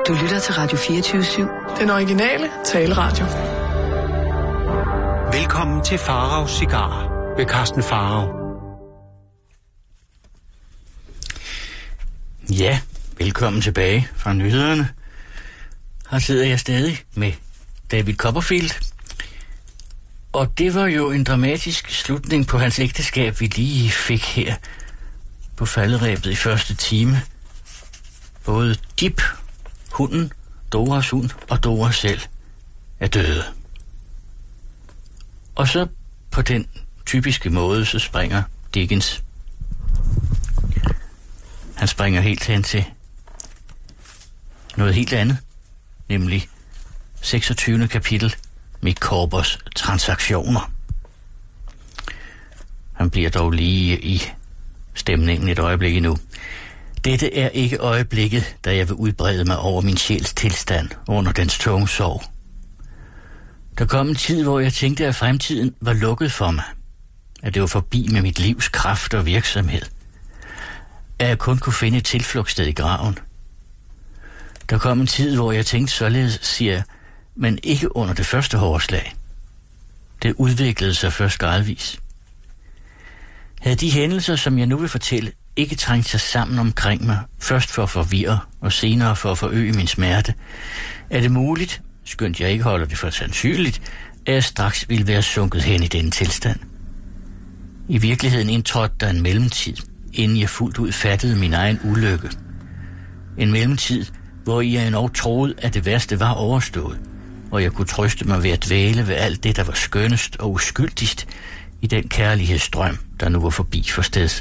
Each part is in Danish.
Du lytter til Radio 24/7. Den originale taleradio. Velkommen til Faraos Cigarer ved Carsten Farao. Ja, velkommen tilbage fra nyhederne. Her sidder jeg stadig med David Copperfield. Og det var jo en dramatisk slutning på hans ægteskab, vi lige fik her på falderæbet i første time. Både Dip, hunden, Doras hund og Dora selv er døde. Og så på den typiske måde, så springer Dickens. Han springer helt hen til noget helt andet, nemlig 26. kapitel, Mick Corbers transaktioner. Han bliver dog lige i stemningen et øjeblik endnu. Dette er ikke øjeblikket, da jeg vil udbrede mig over min sjæls tilstand under dens tunge sorg. Der kom en tid, hvor jeg tænkte, at fremtiden var lukket for mig. At det var forbi med mit livs kraft og virksomhed. At jeg kun kunne finde et tilflugtssted i graven. Der kom en tid, hvor jeg tænkte således, siger jeg, men ikke under det første hårdslag. Det udviklede sig først gradvis. Havde de hændelser, som jeg nu vil fortælle, ikke trængt sig sammen omkring mig, først for at forvirre og senere for at forøge min smerte, er det muligt, skønt jeg ikke holder det for sandsynligt, at jeg straks ville være sunket hen i denne tilstand. I virkeligheden indtrådte der en mellemtid, inden jeg fuldt ud fattede min egen ulykke. En mellemtid, hvor jeg endnu troede, at det værste var overstået, og jeg kunne trøste mig ved at dvæle ved alt det, der var skønnest og uskyldigst i den kærlighedsstrøm, der nu var forbi for stedet.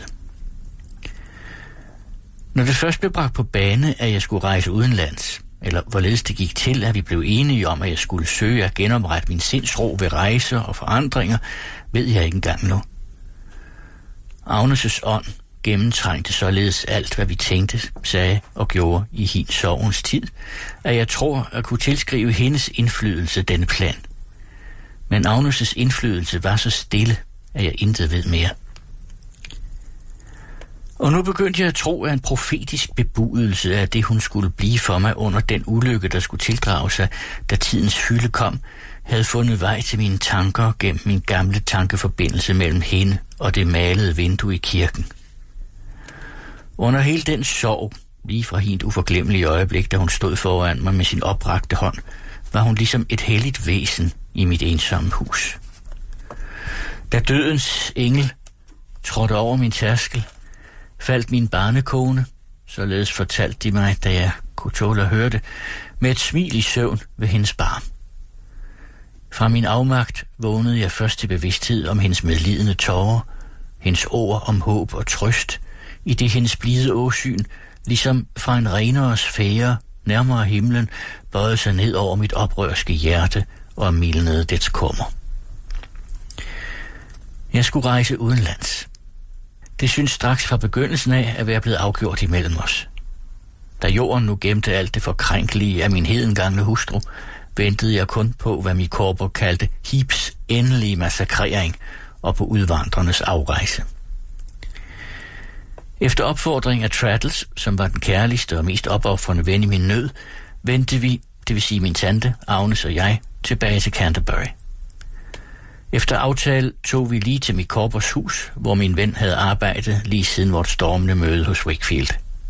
Når det først blev bragt på bane, at jeg skulle rejse udenlands, eller hvorledes det gik til, at vi blev enige om, at jeg skulle søge at genoprette min sindsro ved rejser og forandringer, ved jeg ikke engang nu. Agnes' ånd gennemtrængte således alt, hvad vi tænkte, sagde og gjorde i hendes sorgens tid, at jeg tror at kunne tilskrive hendes indflydelse denne plan. Men Agnes' indflydelse var så stille, at jeg intet ved mere. Og nu begyndte jeg at tro, at en profetisk bebudelse af det, hun skulle blive for mig under den ulykke, der skulle tildrage sig, da tidens fylde kom, havde fundet vej til mine tanker gennem min gamle tankeforbindelse mellem hende og det malede vindue i kirken. Under hele den sorg, lige fra helt uforglemmelige øjeblik, da hun stod foran mig med sin oprakte hånd, var hun ligesom et helligt væsen i mit ensomme hus. Da dødens engel trådte over min tærskel, faldt min barnekone, således fortalte de mig, da jeg kunne tåle at høre det, med et smil i søvn ved hendes barm. Fra min afmagt vågnede jeg først til bevidsthed om hendes medlidende tårer, hendes ord om håb og trøst, i det hendes blide åsyn, ligesom fra en renere sfære, nærmere himlen, bøjede sig ned over mit oprørske hjerte og mildnede dets kummer. Jeg skulle rejse udenlands. Det synes straks fra begyndelsen af at være blevet afgjort imellem os. Da jorden nu gemte alt det forkrænkelige af min hedengangne hustru, ventede jeg kun på, hvad Mick Corber kaldte Heeps endelige massakrering og på udvandrernes afrejse. Efter opfordring af Traddles, som var den kærligste og mest opofrende ven i min nød, vendte vi, det vil sige min tante, Agnes og jeg, tilbage til Canterbury. Efter aftale tog vi lige til Mick Corbers hus, hvor min ven havde arbejdet lige siden vort stormende møde hos Wakefield.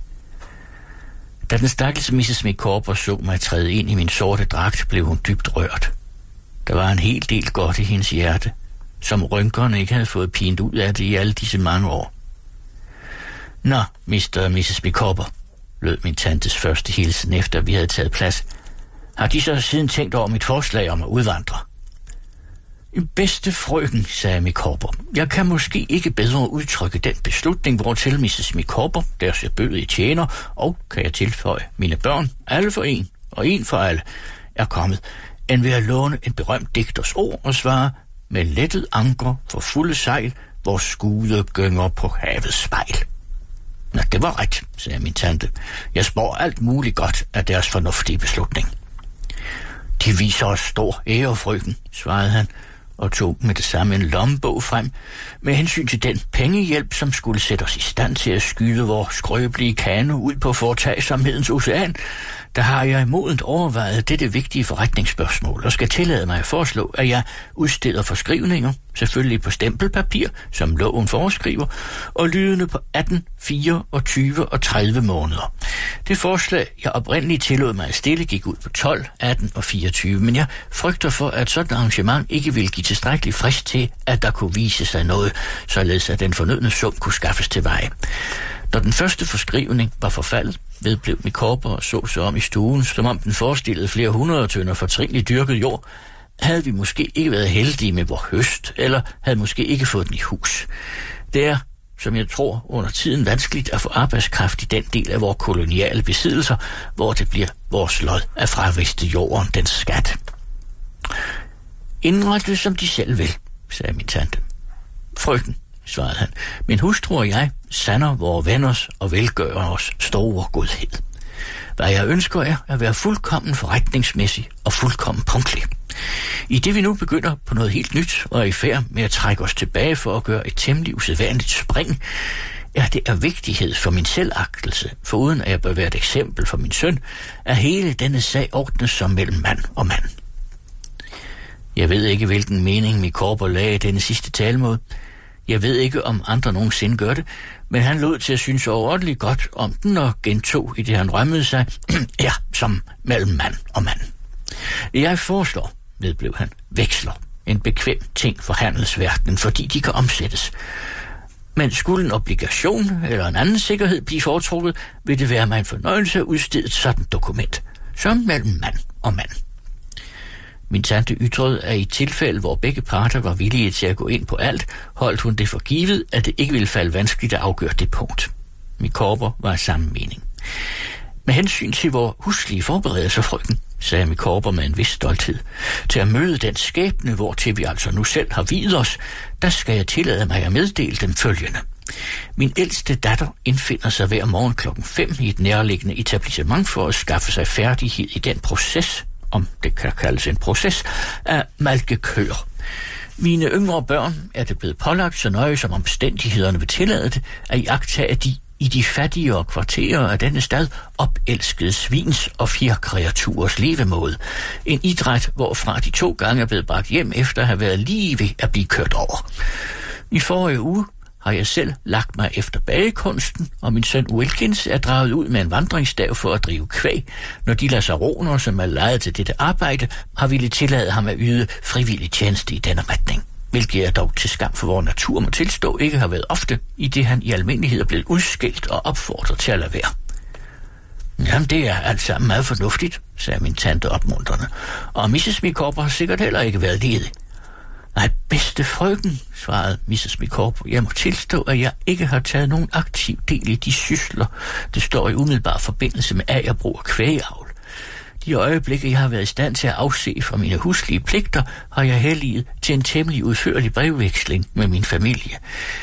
Da den stakkels Mrs. Mick Corber så mig træde ind i min sorte dragt, blev hun dybt rørt. Der var en hel del godt i hendes hjerte, som rynkerne ikke havde fået pint ud af det i alle disse mange år. Nå, Mr. og Mrs. Mick Corber, lød min tantes første hilsen, efter vi havde taget plads. Har de så siden tænkt over mit forslag om at udvandre? Bedste frøken, sagde Mick Corber, jeg kan måske ikke bedre udtrykke den beslutning, hvortil Mrs. Mick Corber, deres erbødige tjener, og, kan jeg tilføje, mine børn, alle for en, og en for alle, er kommet, end ved at låne en berømt digters ord og svare, med lettet anker for fulde sejl, hvor skude gynger på havets spejl. Nå, det var ret, sagde min tante. Jeg spår alt muligt godt af deres fornuftige beslutning. De viser os stor ære, frøken, svarede han, og tog med det samme en lommebog frem med hensyn til den pengehjælp, som skulle sætte os i stand til at skyde vores skrøbelige kano ud på foretagsomhedens ocean. Der har jeg modent overvejet dette vigtige forretningsspørgsmål og skal tillade mig at foreslå, at jeg udsteder forskrivninger, selvfølgelig på stempelpapir, som loven foreskriver, og lydende på 18, 24 og 30 måneder. Det forslag, jeg oprindeligt tillod mig at stille, gik ud på 12, 18 og 24, men jeg frygter for, at sådan arrangement ikke vil give tilstrækkelig frist til, at der kunne vise sig noget, således at den fornødne sum kunne skaffes til veje. Når den første forskrivning var forfaldet, vedblev Mikorper og så sig om i stuen, som om den forestillede flere 100 tønder fortrinligt dyrket jord, havde vi måske ikke været heldige med vor høst, eller havde måske ikke fået den i hus. Det er, som jeg tror, under tiden vanskeligt at få arbejdskraft i den del af vores koloniale besiddelser, hvor det bliver vores lod at fraviste jorden dens skat. Indrette som de selv vil, sagde min tante. Frøken, svarede han, min hustru og jeg sander vores venners og velgører os store godhed. Hvad jeg ønsker er at være fuldkommen forretningsmæssig og fuldkommen punktlig. I det vi nu begynder på noget helt nyt og er i færd med at trække os tilbage for at gøre et temmelig usædvanligt spring, er det af vigtighed for min selvagtelse, foruden at jeg bør være et eksempel for min søn, at hele denne sag ordnes som mellem mand og mand. Jeg ved ikke, hvilken mening Mikorper lagde i denne sidste talemåde. Jeg ved ikke, om andre nogensinde gør det, men han lod til at synes overordentligt godt om den og gentog i det, han rømmede sig, ja, som mellem mand og mand. Jeg foreslår, vedblev han, veksler, en bekvem ting for handelsverdenen, fordi de kan omsættes. Men skulle en obligation eller en anden sikkerhed blive foretrukket, vil det være mig en fornøjelse at udstede et sådan dokument, som mellem mand og mand. Min tante ytrede, at i tilfælde, hvor begge parter var villige til at gå ind på alt, holdt hun det for givet, at det ikke ville falde vanskeligt at afgøre det punkt. Mikorper var af samme mening. Med hensyn til vores huslige forberedelser, frøken, sagde Mikorper med en vis stolthed, til at møde den skæbne, hvortil vi altså nu selv har videt os, der skal jeg tillade mig at meddele dem følgende. Min ældste datter indfinder sig hver morgen 5:00 i et nærliggende etablissement for at skaffe sig færdighed i den proces, om det kan kaldes en proces, af malke køer. Mine yngre børn er det blevet pålagt så nøje, som omstændighederne vil tillade det, at iagttage de i de fattigere kvarterer af denne stad opelskede svins og fjerkreaturs levemåde. En idræt, hvorfra de 2 gange er blevet bragt hjem efter at have været lige ved at blive kørt over. I forrige uge har jeg selv lagt mig efter bagekunsten, og min søn Wilkins er draget ud med en vandringsstav for at drive kvæg, når de lasaroner, som er lejet til dette arbejde, har ville tillade ham at yde frivillig tjeneste i denne retning, hvilket jeg dog til skam for vores natur må tilstå ikke har været ofte, i det han i almindelighed er blevet udskilt og opfordret til at lade være. Jamen, det er alt sammen meget fornuftigt, sagde min tante opmuntrende, og Mrs. Mikorper har sikkert heller ikke været ledig. Nej, bedste frøken, svarede Mrs. Mikorper, jeg må tilstå, at jeg ikke har taget nogen aktiv del i de sysler, det står i umiddelbar forbindelse med agerbrug og kvægeavl. De øjeblikke, jeg har været i stand til at afse fra mine huslige pligter, har jeg helliget til en temmelig udførlig brevveksling med min familie.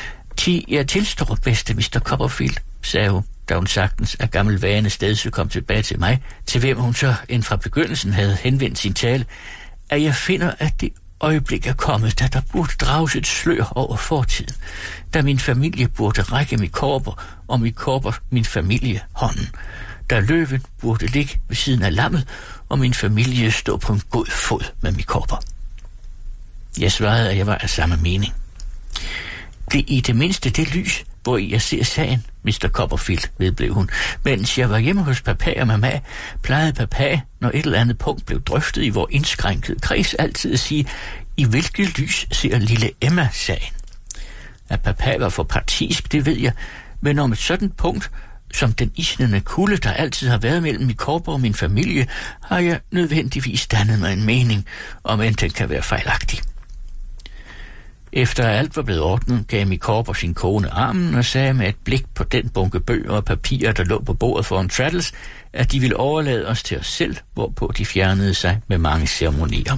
Jeg tilstår, bedste Mr. Copperfield, sagde hun, da hun sagtens af gammel vane stedse kom tilbage til mig, til hvem hun så end fra begyndelsen havde henvendt sin tale, at jeg finder, at det øjeblik er kommet, da der burde drages et slør over fortiden, da min familie burde række Mikorper, og Mikorper min familie hånden, da løven burde ligge ved siden af lammet, og min familie stå på en god fod med Mikorper. Jeg svarede, at jeg var af samme mening. Det er i det mindste det lys, hvor jeg ser sagen, Mr. Copperfield, vedblev hun. Mens jeg var hjemme hos papa og mamma, plejede papa, når et eller andet punkt blev drøftet i vor indskrænkede kreds, altid at sige, i hvilket lys ser lille Emma sagen. At papa var for partisk, det ved jeg, men om et sådan punkt, som den isnende kulde, der altid har været mellem Mikorper og min familie, har jeg nødvendigvis dannet mig en mening, om end den kan være fejlagtig. Efter alt var blevet ordnet, gav Mikorper sin kone armen og sagde med et blik på den bunke bøger og papirer, der lå på bordet foran Traddles, at de ville overlade os til os selv, hvorpå de fjernede sig med mange ceremonier.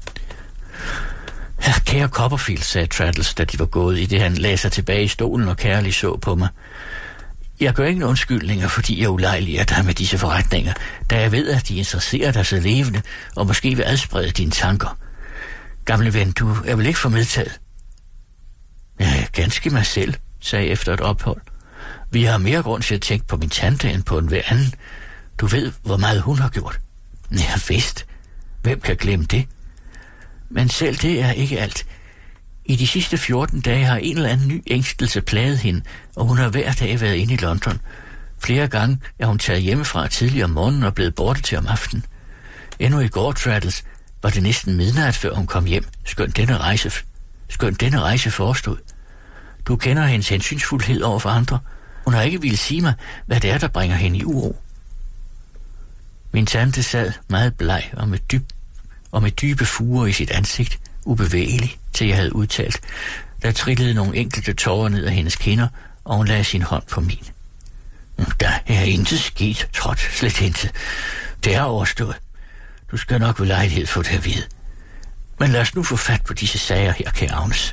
Kære Copperfield, sagde Traddles, da de var gået, i det han lagde sig tilbage i stolen og kærligt så på mig. Jeg gør ingen undskyldninger, fordi jeg ulejliger dig med disse forretninger, da jeg ved, at de interesserer dig så levende, og måske vil adsprede dine tanker. Gamle ven, du er vel ikke for medtaget? Ja, ganske mig selv, sagde jeg efter et ophold. Vi har mere grund til at tænke på min tante end på en hver anden. Du ved, hvor meget hun har gjort. Ja, vist. Hvem kan glemme det? Men selv det er ikke alt. I de sidste 14 dage har en eller anden ny ængstelse plaget hende, og hun har hver dag været inde i London. Flere gange er hun taget hjemmefra tidligere om morgenen og blevet borte til om aftenen. Endnu i går, Traddles, var det næsten midnat, før hun kom hjem, skønt denne rejse forestod. Du kender hendes hensynsfuldhed over for andre. Hun har ikke ville sige mig, hvad det er, der bringer hende i uro. Min tante sad meget bleg og med dybe fuger i sit ansigt, ubevægelig, til jeg havde udtalt. Der trillede nogle enkelte tårer ned af hendes kinder, og hun lagde sin hånd på min. Der er intet sket, Trot, slet intet. Det er overstået. Du skal nok ved lejlighed få det at vide. Men lad os nu få fat på disse sager her, kære Agnes.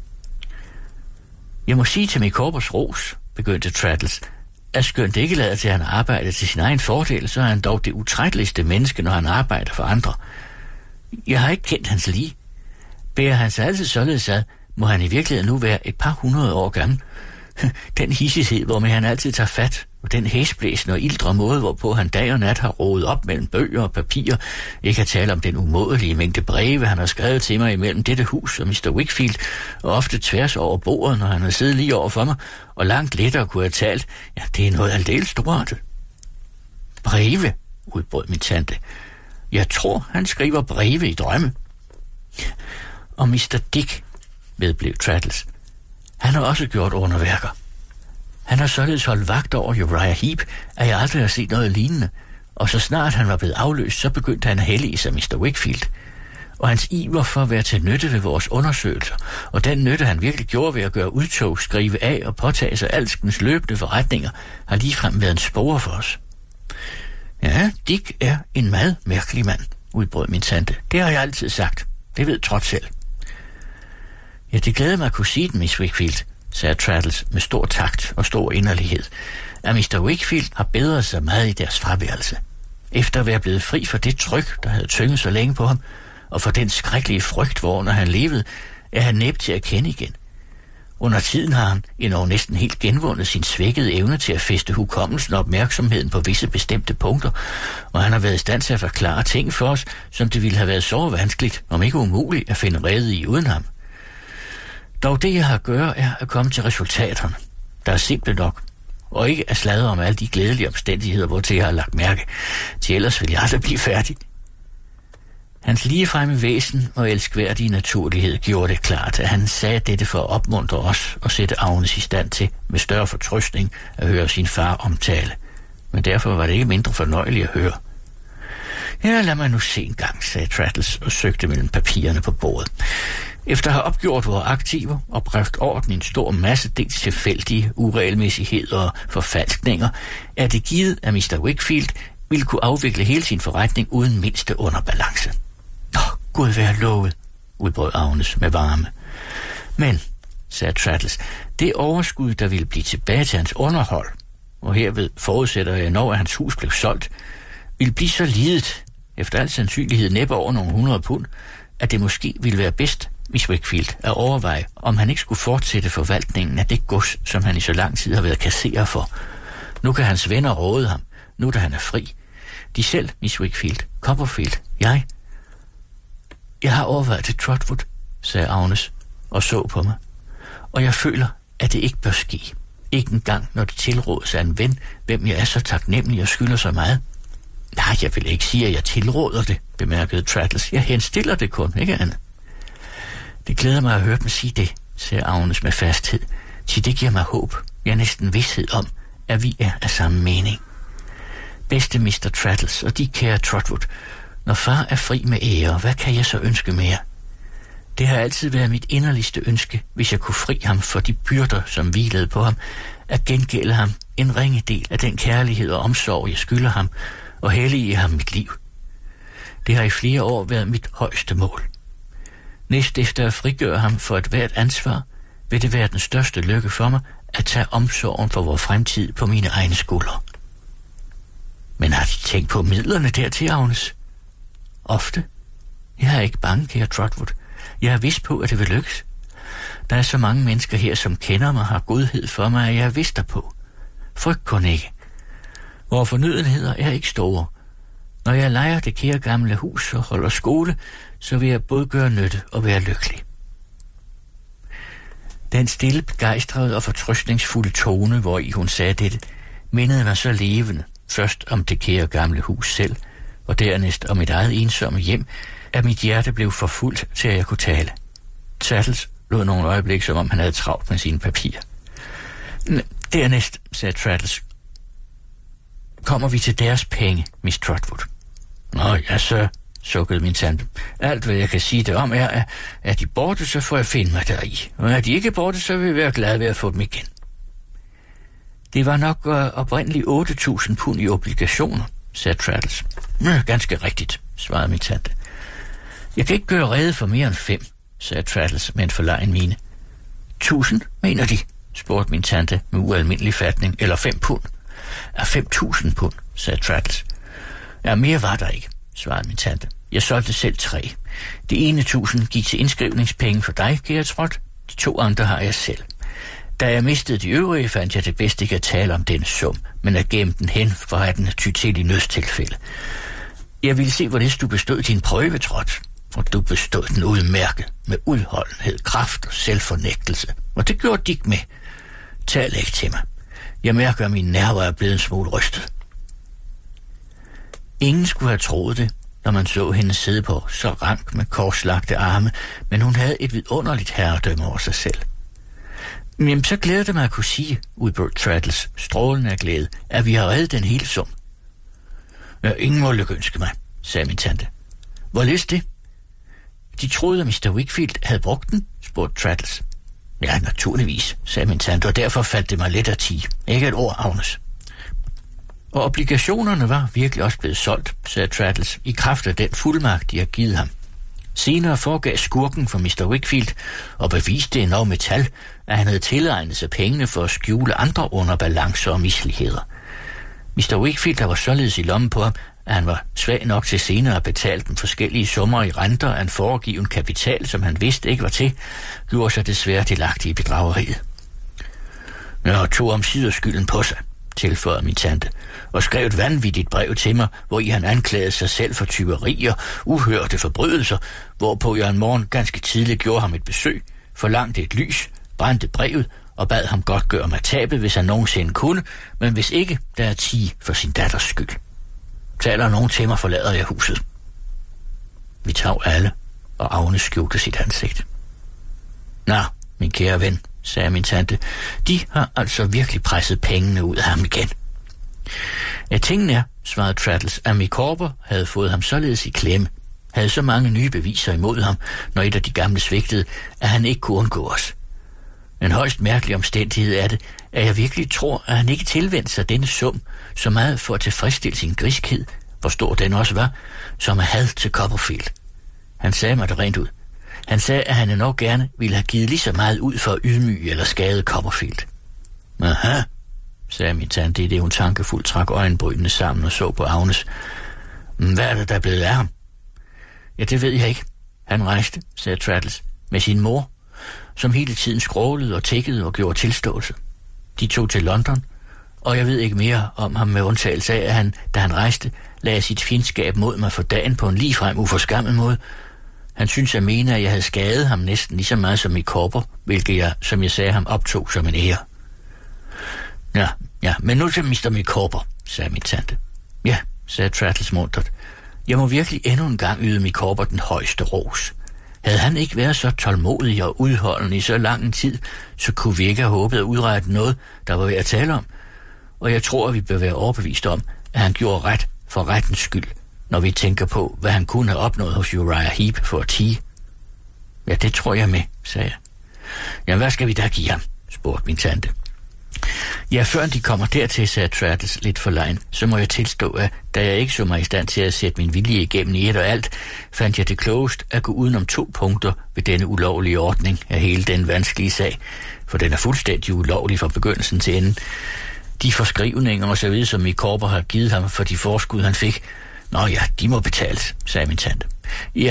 Jeg må sige til Micawbers ros, begyndte Traddles, at skønt ikke lader til, at han arbejder til sin egen fordel, så er han dog det utrætteligste menneske, når han arbejder for andre. Jeg har ikke kendt hans lige. Bærer han sig altid således ad, må han i virkeligheden nu være et par 100 år gammel. Den hissighed, hvormed han altid tager fat, og den hæsblæsende og ildre måde, hvorpå han dag og nat har rodet op mellem bøger og papirer, ikke at tale om den umådelige mængde breve, han har skrevet til mig imellem dette hus og Mr. Wickfield, og ofte tværs over bordet, når han har siddet lige over for mig, og langt lettere kunne have talt. Ja, det er noget aldeles storartet. Breve, udbrød min tante. Jeg tror, han skriver breve i drømme. Og Mr. Dick, vedblev Traddles. Han har også gjort underværker. Han har således holdt vagt over Uriah Heep, at jeg aldrig har set noget lignende, og så snart han var blevet afløst, så begyndte han at hellige sig Mr. Wickfield. Og hans iver for at være til nytte ved vores undersøgelser, og den nytte han virkelig gjorde ved at gøre udtog, skrive af og påtage sig alskens løbende forretninger, har ligefrem været en spore for os. Ja, Dick er en meget mærkelig mand, udbrød min tante. Det har jeg altid sagt. Det ved Trot selv. Ja, det glæder mig at kunne sige det, Miss Wickfield, sagde Traddles med stor takt og stor inderlighed, at Mr. Wickfield har bedret sig meget i deres fraværelse. Efter at være blevet fri for det tryk, der havde tynget så længe på ham, og for den skrækkelige frygt, hvor når han levede, er han næbt til at kende igen. Under tiden har han endnu næsten helt genvundet sin svækkede evne til at fæste hukommelsen og opmærksomheden på visse bestemte punkter, og han har været i stand til at forklare ting for os, som det ville have været så vanskeligt, om ikke umuligt, at finde rede i uden ham. Dog det, jeg har at gøre, er at komme til resultaterne, der er simple nok, og ikke at sladre om alle de glædelige omstændigheder, hvortil jeg har lagt mærke, til ellers vil jeg aldrig blive færdig. Hans ligefremme væsen og elskværdige naturlighed gjorde det klart, at han sagde dette for at opmuntre os og sætte Agnes i stand til, med større fortrøstning, at høre sin far omtale. Men derfor var det ikke mindre fornøjeligt at høre. Ja, lad mig nu se en gang, sagde Traddles og søgte mellem papirerne på bordet. Efter at have opgjort vores aktiver og bragt orden i en stor masse dels tilfældige uregelmæssigheder og forfalskninger, er det givet, at Mr. Wickfield ville kunne afvikle hele sin forretning uden mindste underbalance. Gud være lovet, udbrød Agnes med varme. Men, sagde Traddles, det overskud, der ville blive tilbage til hans underhold, og herved forudsætter jeg, når hans hus blev solgt, ville blive så lidet, efter al sandsynlighed næppe over nogle 100 pund, at det måske ville være bedst, Miss Wickfield, at overveje, om han ikke skulle fortsætte forvaltningen af det gods, som han i så lang tid har været kasserer for. Nu kan hans venner råde ham, nu da han er fri. De selv, Miss Wickfield, Copperfield, Jeg har overvejet det, Trotwood, sagde Agnes og så på mig. Og jeg føler, at det ikke bør ske. Ikke engang, når det tilrådes af en ven, hvem jeg er så taknemmelig og skylder så meget. Nej, jeg vil ikke sige, at jeg tilråder det, bemærkede Traddles. Jeg henstiller det kun, ikke Anne? Det glæder mig at høre dem sige det, sagde Agnes med fasthed. Til det giver mig håb, jeg næsten vidsthed om, at vi er af samme mening. Bedste Mr. Traddles og de kære Trotwood, når far er fri med ære, hvad kan jeg så ønske mere? Det har altid været mit inderligste ønske, hvis jeg kunne fri ham for de byrder, som hvilede på ham, at gengælde ham en ringe del af den kærlighed og omsorg, jeg skylder ham, og hellige ham mit liv. Det har i flere år været mit højeste mål. Næst efter at frigøre ham for et hvert ansvar, vil det være den største lykke for mig at tage omsorgen for vores fremtid på mine egne skuldre. Men har de tænkt på midlerne dertil, Agnes? Ofte. Jeg er ikke bange, kære Trotwood. Jeg er vidst på, at det vil lykkes. Der er så mange mennesker her, som kender mig, har godhed for mig, at jeg er vidst derpå. Frygt kun ikke. Vore fornødenheder er ikke store. Når jeg lejer det kære gamle hus og holder skole, så vil jeg både gøre nytte og være lykkelig. Den stille, begejstrede og fortrøstningsfulde tone, hvori hun sagde dette, mindede mig så levende, først om det kære gamle hus selv, og dernæst om mit eget ensomme hjem, at mit hjerte blev forfuldt til, at jeg kunne tale. Traddles lod nogle øjeblik, som om han havde travlt med sine papirer. Dernæst, sagde Traddles, kommer vi til deres penge, Miss Trotwood. Nå, ja, så, sukkede min tante. Alt, hvad jeg kan sige det om, er, at de borte, så får jeg finde mig deri. Og er de ikke borte, så vil jeg være glad ved at få dem igen. Det var nok oprindeligt 8.000 pund i obligationer, sagde Traddles. Ganske rigtigt, svarede min tante. Jeg kan ikke gøre rede for mere end 5, sagde Traddles med en forlegen mine. 1.000, mener de, spurgte min tante med ualmindelig fatning, eller 5 pund. 5.000 pund, sagde Traddles. Ja, mere var der ikke, svarede min tante. Jeg solgte selv 3. Det ene 1.000 gik til indskrivningspenge for dig, kære Trot. De 2 andre har jeg selv. Da jeg mistede de øvrige, fandt jeg det bedst ikke at tale om denne sum, men at gemme den hen for at den ty til i nødstilfælde. Jeg ville se, hvorledes du bestod din prøve, Trot, og du bestod den udmærket med udholdenhed, kraft og selvfornægtelse. Og det gjorde Dick med. Tal ikke til mig. Jeg mærker, at mine nerver er blevet en smule rystet. Ingen skulle have troet det, når man så hende sidde på så rank med korslagte arme, men hun havde et vidunderligt herredømme over sig selv. Jamen, så glæder det mig at kunne sige, udbrød Traddles, strålende af glæde, at vi har reddet den hele sum. Ja, ingen må lykønske mig, sagde min tante. Hvorledes det? De troede, at Mr. Wickfield havde brugt den, spurgte Traddles. Ja, naturligvis, sagde min tante, og derfor faldt det mig let at tie. Ikke et ord, Agnes. Og obligationerne var virkelig også blevet solgt, sagde Traddles, i kraft af den fuldmagt, de har givet ham. Senere foregav skurken for Mr. Wickfield og beviste endnu med tal, at han havde tilegnet sig pengene for at skjule andre underbalancer og misligheder. Mr. Wickfield, der var således i lommen på ham, at han var svag nok til senere at betale dem forskellige summer i renter af en foregiven kapital, som han vidste ikke var til, gjorde sig desværre delagtig i bedrageriet. Jeg tog omsider skylden på sig, tilføjede min tante, og skrev et vanvittigt brev til mig, hvor i han anklagede sig selv for tyverier, uhørte forbrydelser, hvorpå jeg en morgen ganske tidligt gjorde ham et besøg, forlangte et lys, brændte brevet og bad ham godt gøre mig tabet, hvis han nogensinde kunne, men hvis ikke, der er 10 for sin datters skyld. Taler nogen til mig, forlader jeg huset. Vi tag alle, og Agnes skjulte sit ansigt. Nå, min kære ven, sagde min tante, de har altså virkelig presset pengene ud af ham igen. Ja, tingene er, svarede Traddles, at Micawber havde fået ham således i klemme, havde så mange nye beviser imod ham, når et af de gamle svigtede, at han ikke kunne undgå os. En højst mærkelig omstændighed er det, at jeg virkelig tror, at han ikke tilvendte sig denne sum så meget for at tilfredsstille sin griskhed, hvor stor den også var, som at had til Copperfield. Han sagde mig det rent ud. Han sagde, at han nok gerne ville have givet lige så meget ud for at ydmyge eller skade Copperfield. Aha, sagde min tante, i det hun tankefuldt trak øjenbrynene sammen og så på Agnes. Hvad er det, der er blevet af ham? Ja, det ved jeg ikke. Han rejste, sagde Traddles, med sin mor, som hele tiden skrålede og tækkede og gjorde tilståelse. De tog til London, og jeg ved ikke mere om ham med undtagelse af, at han, da han rejste, lagde sit fjendskab mod mig for dagen på en ligefrem uforskammet måde. Han synes at mene, at jeg havde skadet ham næsten lige så meget som Micawber, hvilket jeg, som jeg sagde ham, optog som en ære. Ja, men nu til Mr. Micawber, sagde min tante. Ja, sagde Traddles muntert. Jeg må virkelig endnu en gang yde Micawber den højeste ros. Havde han ikke været så tålmodig og udholdende i så lang en tid, så kunne vi ikke have håbet at udrette noget, der var ved at tale om. Og jeg tror, at vi bør være overbevist om, at han gjorde ret for rettens skyld, når vi tænker på, hvad han kunne have opnået hos Uriah Heep for at tie. Ja, det tror jeg med, sagde jeg. Jamen, hvad skal vi da give ham? Spurgte min tante. Ja, før de kommer dertil, sagde Traddles lidt forlegen, så må jeg tilstå, at da jeg ikke så mig i stand til at sætte min vilje igennem i et og alt, fandt jeg det klogest at gå udenom 2 punkter ved denne ulovlige ordning af hele den vanskelige sag, for den er fuldstændig ulovlig fra begyndelsen til enden. De forskrivninger og så videre, som Micawber har givet ham for de forskud, han fik, nå ja, de må betales, sagde min tante. Ja,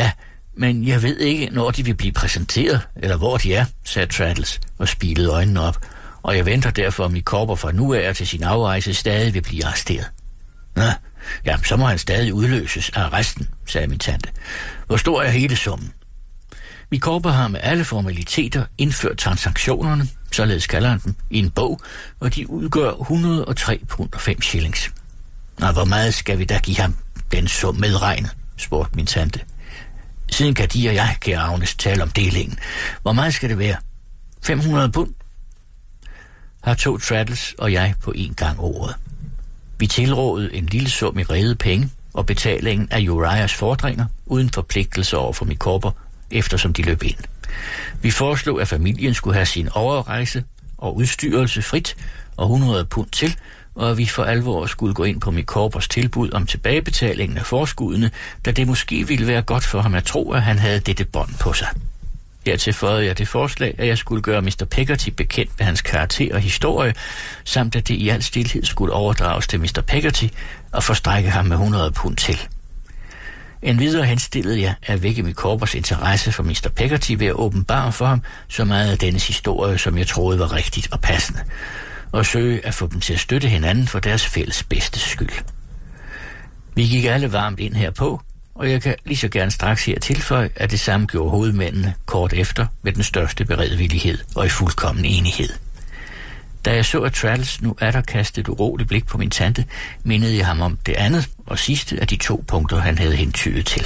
Men jeg ved ikke, når de vil blive præsenteret, eller hvor de er, sagde Traddles og spilede øjnene op, og jeg venter derfor, om Micawber fra nu af til sin afrejse stadig vil blive arresteret. Nå, ja, så må han stadig udløses af arresten, sagde min tante. Hvor stor er hele summen? Micawber har med alle formaliteter indført transaktionerne, således kalder han dem, i en bog, og de udgør 103 pund og 5 shillings. Nå, hvor meget skal vi da give ham den sum medregnet, spurgte min tante. Siden kan de og jeg, kære Agnes, tale om delingen. Hvor meget skal det være? 500 pund? Her tog Traddles og jeg på en gang ordet. Vi tilrådede en lille sum i redede penge og betalingen af Uriahs fordringer uden forpligtelse over for Micawber, eftersom de løb ind. Vi foreslog, at familien skulle have sin overrejse og udstyrelse frit og 100 pund til, og at vi for alvor skulle gå ind på Micawbers tilbud om tilbagebetalingen af forskuddene, da det måske ville være godt for ham at tro, at han havde dette bånd på sig. Hertil føjede jeg det forslag, at jeg skulle gøre Mr. Peggotty bekendt med hans karakter og historie, samt at det i al stilhed skulle overdrages til Mr. Peggotty og forstrække ham med 100 pund til. Endvidere henstillede jeg at vække Micawbers interesse for Mr. Peggotty ved at åbenbare for ham så meget af dennes historie, som jeg troede var rigtigt og passende, og søge at få dem til at støtte hinanden for deres fælles bedste skyld. Vi gik alle varmt ind herpå, og jeg kan lige så gerne straks her tilføje, at det samme gjorde hovedmændene kort efter med den største beredvillighed og i fuldkommen enighed. Da jeg så, at Traddles nu er der kastet et uroligt blik på min tante, mindede jeg ham om det andet og sidste af de 2 punkter, han havde hentydet til.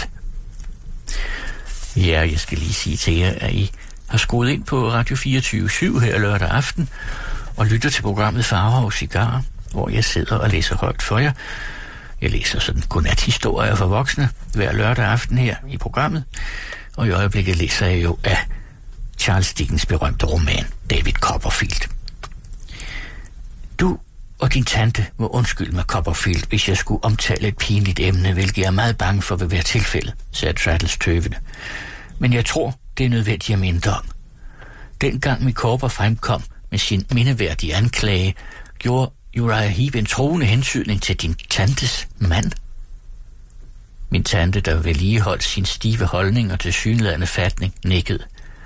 Ja, jeg skal lige sige til jer, at I har skruet ind på Radio 24/7 her lørdag aften og lytter til programmet Farver og Cigarer, hvor jeg sidder og læser højt for jer. Jeg læser sådan godnat-historier for voksne hver lørdag aften her i programmet, og i øjeblikket læser jeg jo af Charles Dickens berømte roman David Copperfield. Du og din tante må undskylde mig, Copperfield, hvis jeg skulle omtale et pinligt emne, hvilket jeg er meget bange for vil være tilfældet, sagde Traddles tøvende. Men jeg tror, det er nødvendigt at minde om. Dengang Micawber fremkom med sin mindeværdige anklage, gjorde Uriah Heep en troende hentydning til din tantes mand. Min tante, der vedligeholdt sin stive holdning og tilsyneladende fatning, nikkede.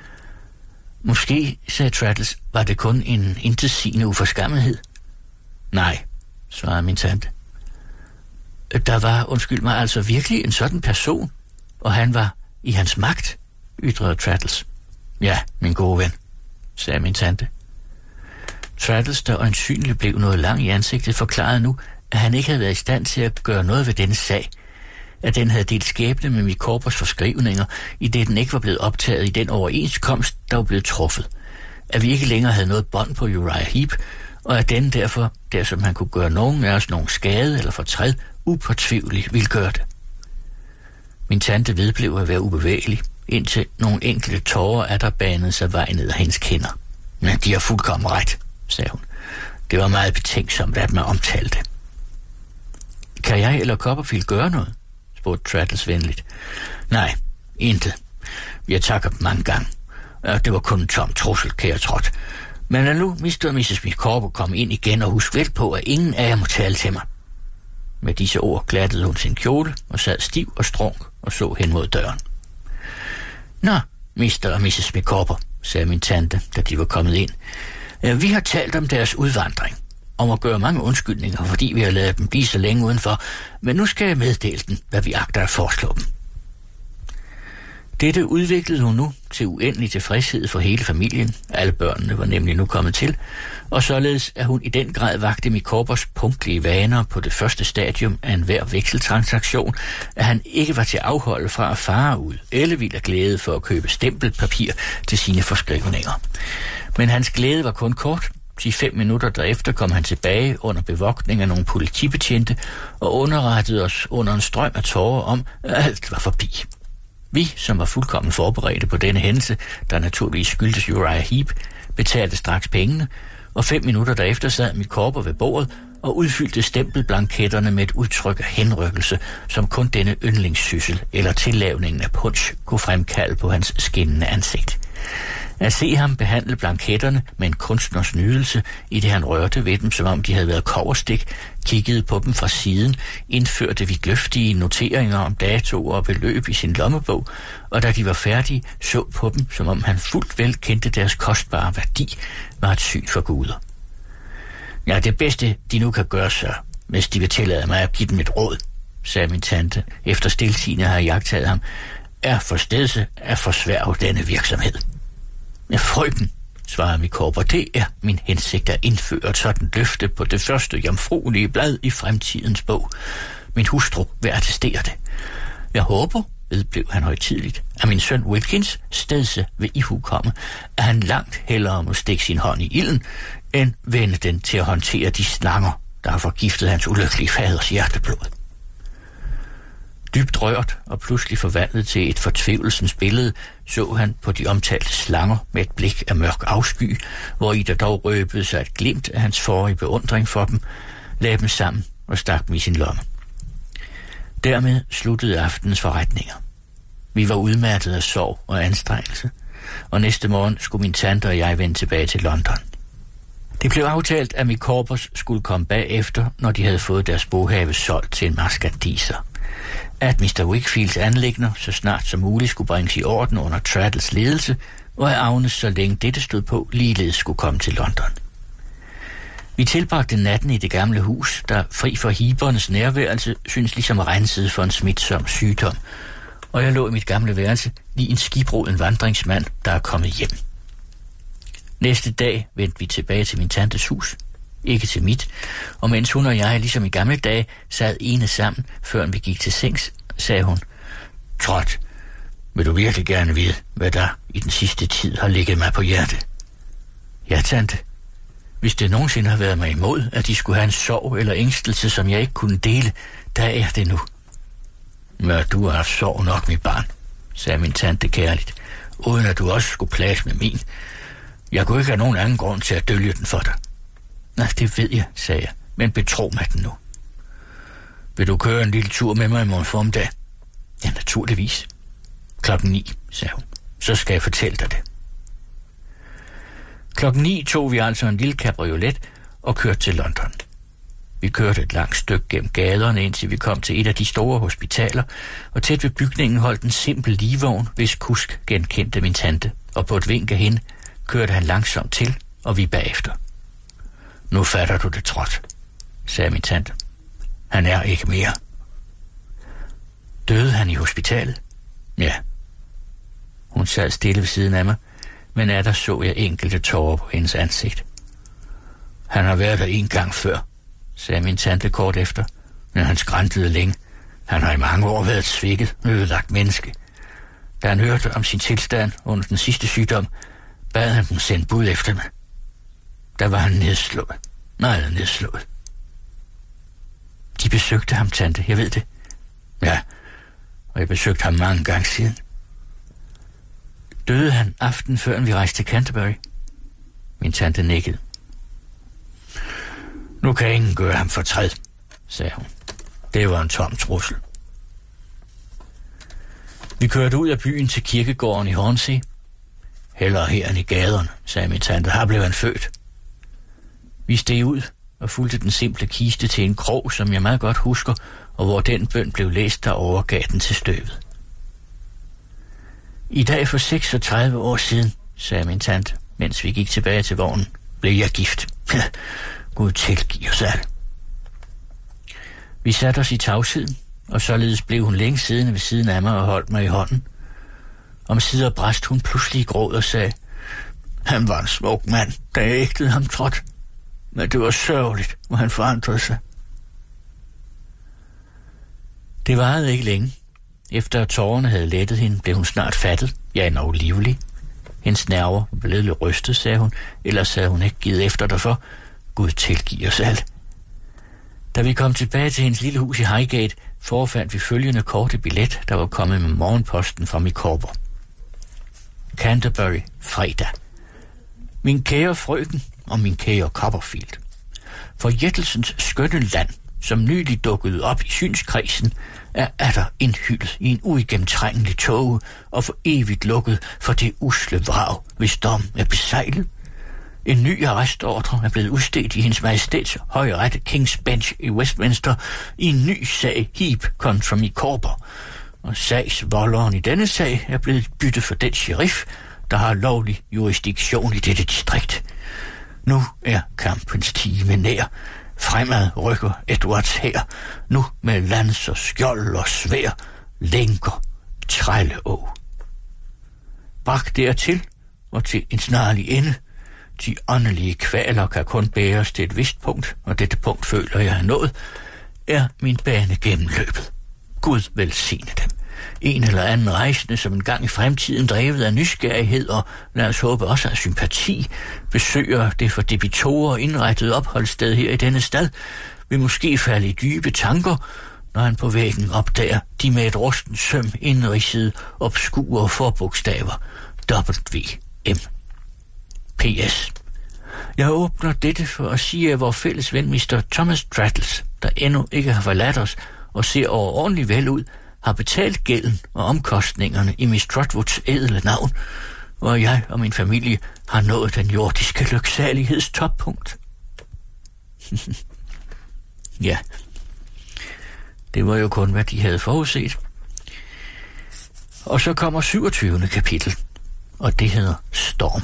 Måske, sagde Traddles, var det kun en intetsigende uforskammethed. Nej, svarede min tante. Der var, undskyld mig, altså virkelig en sådan person, og han var i hans magt, ytrede Traddles. Ja, min gode ven, sagde min tante. Traddles, der øjensynligt blev noget lang i ansigtet, forklarede nu, at han ikke havde været i stand til at gøre noget ved denne sag, at den havde delt skæbne med Micawbers forskrivninger, i det den ikke var blevet optaget i den overenskomst, der var blevet truffet, at vi ikke længere havde noget bånd på Uriah Heep, og at den derfor, dersom han kunne gøre nogen af os nogen skade eller fortræd, upåtvivligt ville gøre det. Min tante vedblev at være ubevægelig, indtil nogle enkelte tårer af der banede sig vej ned af hendes kinder. Men de har fuldkommen ret, sagde hun. Det var meget betænksomt, at man omtalte det. Kan jeg eller Copperfield gøre noget? Spurgte Traddles venligt. Nej, intet. Jeg takker dem mange gange. Det var kun en tom trussel, kære trot. Men lad nu Mr. og Mrs. Micawber komme ind igen, og husk vel på, at ingen af jer må tale til mig. Med disse ord glattede hun sin kjole og sad stiv og strunk og så hen mod døren. Nå, Mr. og Mrs. Micawber, sagde min tante, da de var kommet ind. Vi har talt om deres udvandring, om at gøre mange undskyldninger, fordi vi har ladet dem blive så længe udenfor, men nu skal jeg meddele dem, hvad vi agter at foreslå dem. Dette udviklede hun nu til uendelig tilfredshed for hele familien. Alle børnene var nemlig nu kommet til, og således at hun i den grad vagte Micawbers punktlige vaner på det første stadium af enhver vekseltransaktion, at han ikke var til at afholde fra at fare ud, eller ville af glæde for at købe stempelpapir til sine forskrivninger. Men hans glæde var kun kort. 5 minutter derefter kom han tilbage under bevogtning af nogle politibetjente og underrettede os under en strøm af tårer om, at alt var forbi. Vi, som var fuldkommen forberedte på denne hændelse, der naturligvis skyldtes Uriah Heep, betalte straks pengene, og 5 minutter derefter sad Micawber ved bordet og udfyldte stempelblanketterne med et udtryk af henrykkelse, som kun denne yndlingssyssel eller tillavningen af punch kunne fremkalde på hans skinnende ansigt. At se ham behandle blanketterne med en kunstners nydelse, i det han rørte ved dem, som om de havde været kobberstik, kiggede på dem fra siden, indførte vi gløftige noteringer om datoer og beløb i sin lommebog, og da de var færdige, så på dem, som om han fuldt vel kendte deres kostbare værdi, var et syn for guder. Ja, det bedste, de nu kan gøre, så, hvis de vil tillade mig at give dem et råd, sagde min tante, efter stiltigende havde jagtaget ham, er forstedse at forsværge denne virksomhed. Ja, frøken, svarede Micawber, det er min hensigt at indføre et sådan løfte på det første jomfruelige blad i fremtidens bog. Min hustru vil attestere det. Jeg håber, vedblev han højtideligt, at min søn Wilkins stedse vil ihukomme, at han langt hellere må stikke sin hånd i ilden, end vende den til at håndtere de slanger, der har forgiftet hans ulykkelige faders hjerteblod. Dybt rørt og pludselig forvandlet til et fortvivlelsens billede, så han på de omtalte slanger med et blik af mørk afsky, hvori der dog røbede sig et glimt af hans forrige beundring for dem, lagde dem sammen og stak dem i sin lomme. Dermed sluttede aftenens forretninger. Vi var udmattet af sorg og anstrengelse, og næste morgen skulle min tante og jeg vende tilbage til London. Det blev aftalt, at Micawbers skulle komme bagefter, når de havde fået deres boghave solgt til en marskandiser. At Mr. Wickfields anliggender så snart som muligt skulle bringes i orden under Traddles ledelse, og at Agnes, så længe dette stod på, ligeledes skulle komme til London. Vi tilbragte natten i det gamle hus, der fri for hibernes nærværelse synes ligesom renset for en smitsom sygdom, og jeg lå i mit gamle værelse lige en skibroden vandringsmand, der er kommet hjem. Næste dag vendte vi tilbage til min tantes hus, ikke til mit, og mens hun og jeg, ligesom i gamle dage, sad ene sammen, før vi gik til sengs, sagde hun, Trot, vil du virkelig gerne vide, hvad der i den sidste tid har ligget mig på hjertet? Ja, tante. Hvis det nogensinde har været mig imod, at de skulle have en sorg eller ængstelse, som jeg ikke kunne dele, der er det nu. Men du har haft sorg nok, mit barn, sagde min tante kærligt, uden at du også skulle plages med min. Jeg kunne ikke have nogen anden grund til at dølge den for dig. Nej, det ved jeg, sagde jeg, men betro mig den nu. Vil du køre en lille tur med mig i morgen formiddag? Ja, naturligvis. 9:00, sagde hun. Så skal jeg fortælle dig det. 9:00 tog vi altså en lille cabriolet og kørte til London. Vi kørte et langt stykke gennem gaderne, indtil vi kom til et af de store hospitaler, og tæt ved bygningen holdt en simpel ligevogn, hvis kusk genkendte min tante, og på et vink af hende kørte han langsomt til, og vi bagefter. Nu fatter du det, Trot, sagde min tante. Han er ikke mere. Døde han i hospitalet? Ja. Hun sad stille ved siden af mig, men der så jeg enkelte tårer på hendes ansigt. Han har været der en gang før, sagde min tante kort efter, men han skræntede længe. Han har i mange år været et svækket, ødelagt menneske. Da han hørte om sin tilstand under den sidste sygdom, bad han dem sende bud efter mig. Der var han nedslået. Meget nedslået. De besøgte ham, tante, jeg ved det. Ja, og jeg besøgte ham mange gange siden. Døde han aften før vi rejste til Canterbury? Min tante nikkede. Nu kan ingen gøre ham fortræd, sagde hun. Det var en tom trussel. Vi kørte ud af byen til kirkegården i Hornsey. Hellere her end i gaderne, sagde min tante. Her blev han født. Vi steg ud og fulgte den simple kiste til en krog, som jeg meget godt husker, og hvor den bøn blev læst, der overgav den til støvet. I dag for 36 år siden, sagde min tante, mens vi gik tilbage til vognen, blev jeg gift. Gud tilgiv os alle. Vi satte os i tavsheden, og således blev hun længe siddende ved siden af mig og holdt mig i hånden. Omsider brast hun pludselig i gråd og sagde, han var en smuk mand, da jeg ægtede ham, Trot. Men det var sørgeligt, hvor han forandrede sig. Det varede ikke længe. Efter at tårerne havde lettet hende, blev hun snart fattet, ja endog livlig. Hendes nerver var blevet lidt rystet, sagde hun, ellers havde hun ikke givet efter derfor. Gud tilgiv os alt. Da vi kom tilbage til hendes lille hus i Highgate, forfandt vi følgende korte billet, der var kommet med morgenposten fra Micawber. Canterbury, fredag. Min kære frøken og min kære Copperfield. For Jettelsens skønne land som nylig dukkede op i synskredsen, er atter indhyllet i en uigennemtrængelig tåge og for evigt lukket for det usle vrag, hvis dom er besejlet. En ny arrestordre er blevet udstedt i hendes majestæts højrette King's Bench i Westminster i en ny sag Heap kontra Micawber, og sagsvolderen i denne sag er blevet byttet for den sheriff, der har lovlig jurisdiktion i dette distrikt. Nu er kampens time nær. Fremad rykker Edwards hær, nu med lans og skjold og svær, lænker, trælleå. Brak dertil, og til en snarlig ende. De åndelige kvaler kan kun bæres til et vist punkt, og dette punkt føler jeg er nået, er min bane gennemløbet. Gud velsigne dem. En eller anden rejsende, som en gang i fremtiden drevet af nysgerrighed og lad os håbe også af sympati, besøger det for debitorer indrettet opholdssted her i denne stad, vil måske falde i dybe tanker, når han på væggen opdager de med et rustent søm indridsede obskure forbogstaver W.M. P.S. Jeg åbner dette for at sige, at vores fælles ven Mr. Thomas Traddles, der endnu ikke har forladt os og ser overordentligt vel ud, har betalt gælden og omkostningerne i Miss Trotwoods ædle navn, og jeg og min familie har nået den jordiske lyksaligheds toppunkt. Ja, det var jo kun, hvad de havde forudset. Og så kommer 27. kapitel, og det hedder Storm.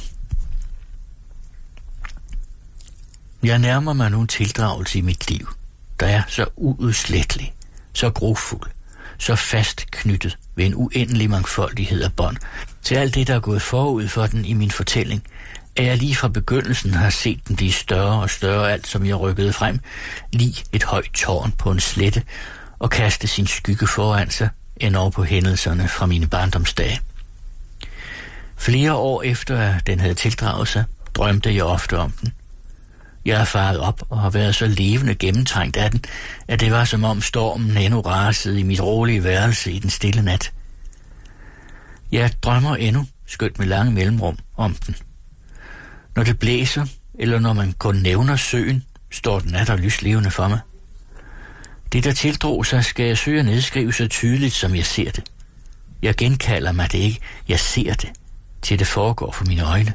Jeg nærmer mig nu en tildragelse i mit liv, der er så uudslettelig, så grufuld, så fast knyttet ved en uendelig mangfoldighed af bånd til alt det, der er gået forud for den i min fortælling, at jeg lige fra begyndelsen har set den blive større og større, alt som jeg rykkede frem, lige et højt tårn på en slette, og kaste sin skygge foran sig, end over på hændelserne fra mine barndomsdage. Flere år efter, at den havde tildraget sig, drømte jeg ofte om den. Jeg er faret op og har været så levende gennemtrængt af den, at det var som om stormen endnu rasede i mit rolige værelse i den stille nat. Jeg drømmer endnu, skønt med lange mellemrum, om den. Når det blæser, eller når man kun nævner søen, står den atter lyslevende for mig. Det, der tildrog sig, skal jeg søge at nedskrive så tydeligt, som jeg ser det. Jeg genkalder mig det ikke, jeg ser det, til det foregår for mine øjne.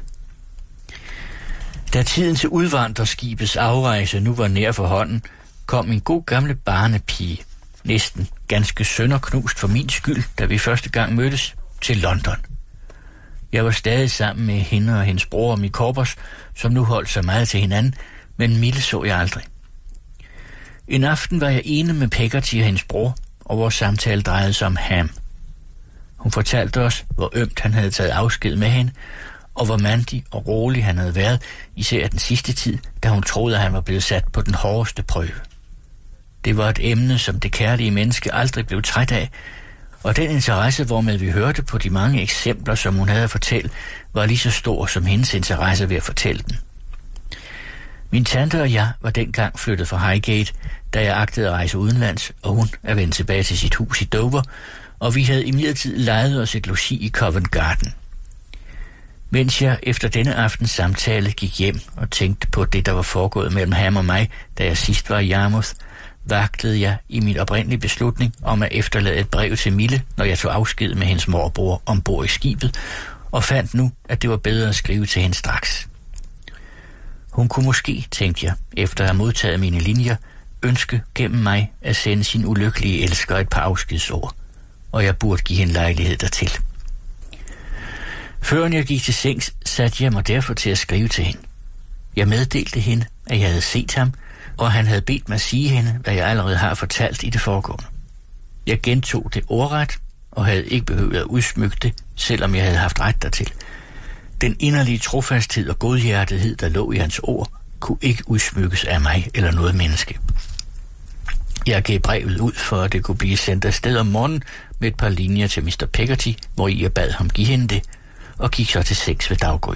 Da tiden til udvandrerskibets afrejse nu var nær for hånden, kom min god gamle barnepige, næsten ganske sønderknust for min skyld, da vi første gang mødtes, til London. Jeg var stadig sammen med hende og hendes bror Micawbers, som nu holdt så meget til hinanden, men Mille så jeg aldrig. En aften var jeg ene med Peggotty og hendes bror, og vores samtale drejede sig om Ham. Hun fortalte os, hvor ømt han havde taget afsked med hende, og hvor mandig og rolig han havde været, især den sidste tid, da hun troede, at han var blevet sat på den hårdeste prøve. Det var et emne, som det kærlige menneske aldrig blev træt af, og den interesse, hvormed vi hørte på de mange eksempler, som hun havde at fortælle, var lige så stor som hendes interesse ved at fortælle den. Min tante og jeg var dengang flyttet fra Highgate, da jeg agtede at rejse udenlands, og hun er vendt tilbage til sit hus i Dover, og vi havde imidlertid lejet os et logi i Covent Garden. Mens jeg efter denne aftens samtale gik hjem og tænkte på det, der var foregået mellem ham og mig, da jeg sidst var i Yarmouth, vagtede jeg i min oprindelige beslutning om at efterlade et brev til Mille, når jeg tog afsked med hendes morbror ombord i skibet, og fandt nu, at det var bedre at skrive til hende straks. Hun kunne måske, tænkte jeg, efter at have modtaget mine linjer, ønske gennem mig at sende sin ulykkelige elsker et par afskedsord, og jeg burde give hende lejlighed dertil. Før jeg gik til sengs, satte jeg mig derfor til at skrive til hende. Jeg meddelte hende, at jeg havde set ham, og han havde bedt mig at sige hende, hvad jeg allerede har fortalt i det foregående. Jeg gentog det ordret, og havde ikke behøvet at udsmykke det, selvom jeg havde haft ret dertil. Den inderlige trofasthed og godhjertethed, der lå i hans ord, kunne ikke udsmykkes af mig eller noget menneske. Jeg gav brevet ud, for at det kunne blive sendt afsted om morgenen med et par linjer til Mr. Peggotty, hvor jeg bad ham give hende det, og gik så til sengs ved daggry.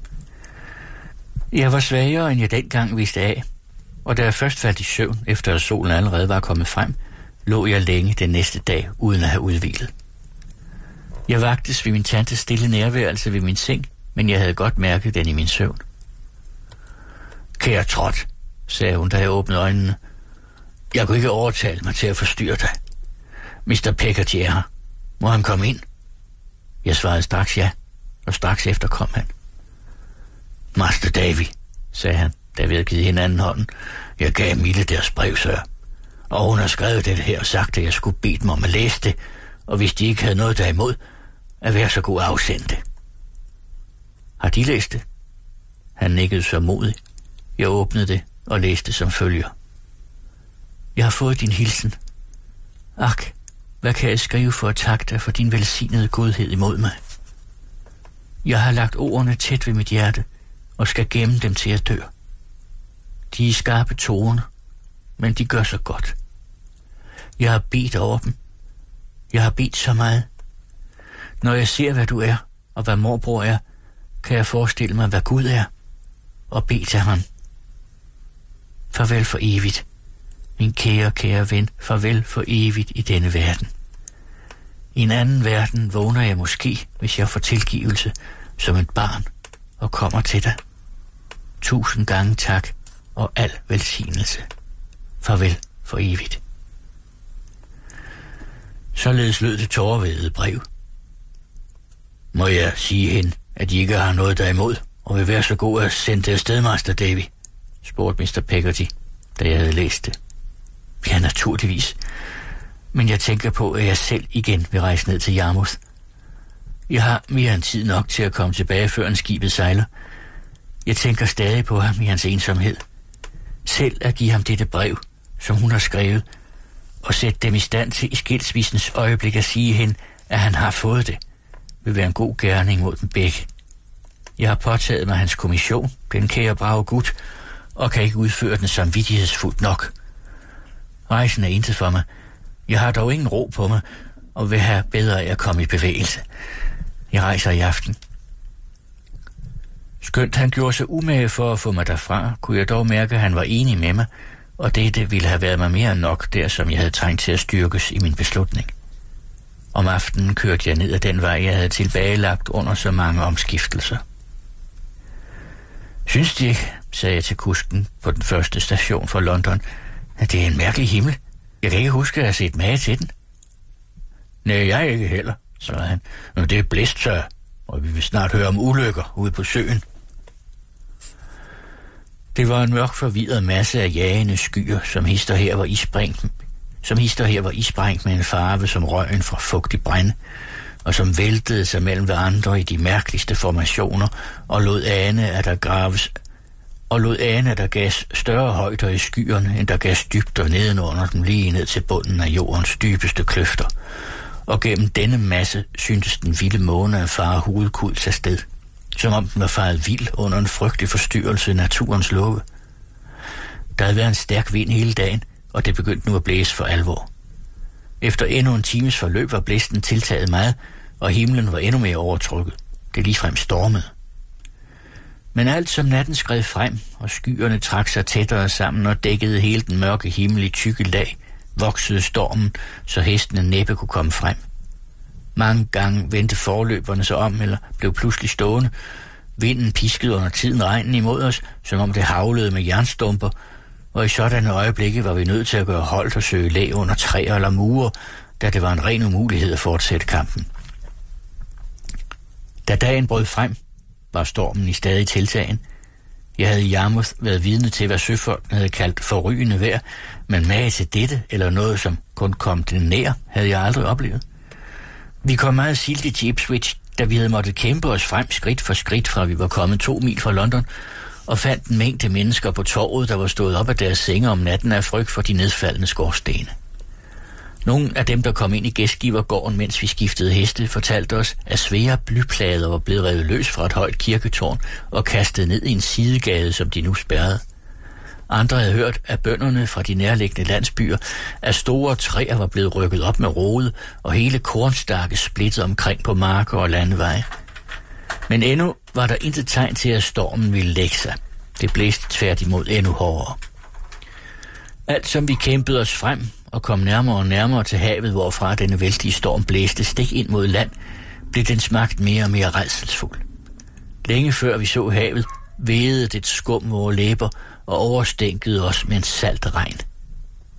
Jeg var svagere, end jeg dengang vidste af, og da jeg først faldt i søvn, efter at solen allerede var kommet frem, lå jeg længe den næste dag, uden at have udhvilet. Jeg vagtes ved min tantes stille nærværelse ved min seng, men jeg havde godt mærket den i min søvn. Kære Trot, sagde hun, da jeg åbnede øjnene. Jeg kunne ikke overtale mig til at forstyrre dig. Mr. Peggotty er her. Må han komme ind? Jeg svarede straks ja, og straks efter kom han. Master Davy, sagde han, da vi havde givet hinanden hånden. Jeg gav Mille deres brev, sir. Og hun har skrevet det her og sagt, at jeg skulle bede dem om at læse det, og hvis de ikke havde noget derimod, at være så god at afsende det. Har de læst det? Han nikkede så modigt. Jeg åbnede det og læste som følger. Jeg har fået din hilsen. Ak, hvad kan jeg skrive for at takke dig for din velsignede godhed imod mig? Jeg har lagt ordene tæt ved mit hjerte og skal gemme dem til at dø. De er skarpe toner, men de gør så godt. Jeg har bedt over dem. Jeg har bedt så meget. Når jeg ser, hvad du er, og hvad morbror er, kan jeg forestille mig, hvad Gud er, og bede til ham. Farvel for evigt, min kære ven, farvel for evigt i denne verden. I en anden verden vågner jeg måske, hvis jeg får tilgivelse, som et barn, og kommer til dig. 1000 gange tak, og al velsignelse. Farvel for evigt. Således lød det tårevædede brev. Må jeg sige hende, at I ikke har noget derimod, og vil være så god at sende det afsted, Master Davy? Spurgte Mr. Peggotty, da jeg havde læst det. Ja, naturligvis. Men jeg tænker på, at jeg selv igen vil rejse ned til Yarmouth. Jeg har mere end tid nok til at komme tilbage, før en skibet sejler. Jeg tænker stadig på ham i hans ensomhed. Selv at give ham dette brev, som hun har skrevet, og sætte dem i stand til i skilsmissens øjeblik at sige hende, at han har fået det, vil være en god gerning mod dem begge. Jeg har påtaget mig hans kommission, den kære brave gut, og kan ikke udføre den samvittighedsfuldt nok. Rejsen er intet for mig. Jeg har dog ingen ro på mig, og vil have bedre af at komme i bevægelse. Jeg rejser i aften. Skønt han gjorde sig umage for at få mig derfra, kunne jeg dog mærke, at han var enig med mig, og dette ville have været mig mere end nok, der som jeg havde trængt til at styrkes i min beslutning. Om aftenen kørte jeg ned ad den vej, jeg havde tilbagelagt under så mange omskiftelser. Synes de ikke, sagde jeg til kusken på den første station fra London, at det er en mærkelig himmel. Jeg kan ikke huske at have set mage til den. Nej, jeg ikke heller, sagde han. Men det er blæst, så, og vi vil snart høre om ulykker ude på søen. Det var en mørk forvirret masse af jagende skyer, som hister her var isprængt med en farve som røgen fra fugtig brænde, og som væltede sig mellem hverandre i de mærkeligste formationer, og lod ane, at der gas større højder i skyerne, end der gas dybder nedenunder dem lige ned til bunden af jordens dybeste kløfter. Og gennem denne masse syntes den vilde måne at fare hovedkulds afsted, som om den var faret vild under en frygtelig forstyrrelse i naturens love. Der havde været en stærk vind hele dagen, og det begyndte nu at blæse for alvor. Efter endnu en times forløb var blæsten tiltaget meget, og himlen var endnu mere overtrukket. Det ligefrem stormede. Men alt som natten skred frem, og skyerne trak sig tættere sammen og dækkede hele den mørke himmel i tykke lag, voksede stormen, så hestene næppe kunne komme frem. Mange gange vendte forløberne sig om, eller blev pludselig stående. Vinden piskede under tiden regnen imod os, som om det haglede med jernstumper, og i sådanne øjeblikke var vi nødt til at gøre holdt og søge læ under træer eller mure, da det var en ren umulighed at fortsætte kampen. Da dagen brød frem, var stormen i stadig tiltagen. Jeg havde i Yarmouth været vidne til, hvad søfolkene havde kaldt forrygende vejr, men mage til dette, eller noget, som kun kom den nær, havde jeg aldrig oplevet. Vi kom meget sildigt til Ipswich, da vi havde måttet kæmpe os frem skridt for skridt, fra vi var kommet 2 mil fra London, og fandt en mængde mennesker på torvet, der var stået op af deres senge om natten af frygt for de nedfaldende skorstene. Nogle af dem, der kom ind i gæstgivergården, mens vi skiftede heste, fortalte os, at svære blyplader var blevet revet løs fra et højt kirketårn og kastet ned i en sidegade, som de nu spærrede. Andre havde hørt, at bønderne fra de nærliggende landsbyer, at store træer var blevet rykket op med rode, og hele kornstakke splittet omkring på marker og landeveje. Men endnu var der intet tegn til, at stormen ville lægge sig. Det blæste tværtimod endnu hårdere. Alt som vi kæmpede os frem og kom nærmere og nærmere til havet, hvorfra denne vældige storm blæste stik ind mod land, blev den smagt mere og mere rædselsfuld. Længe før vi så havet, vædede det skum vores læber og overstænkede os med en salt regn.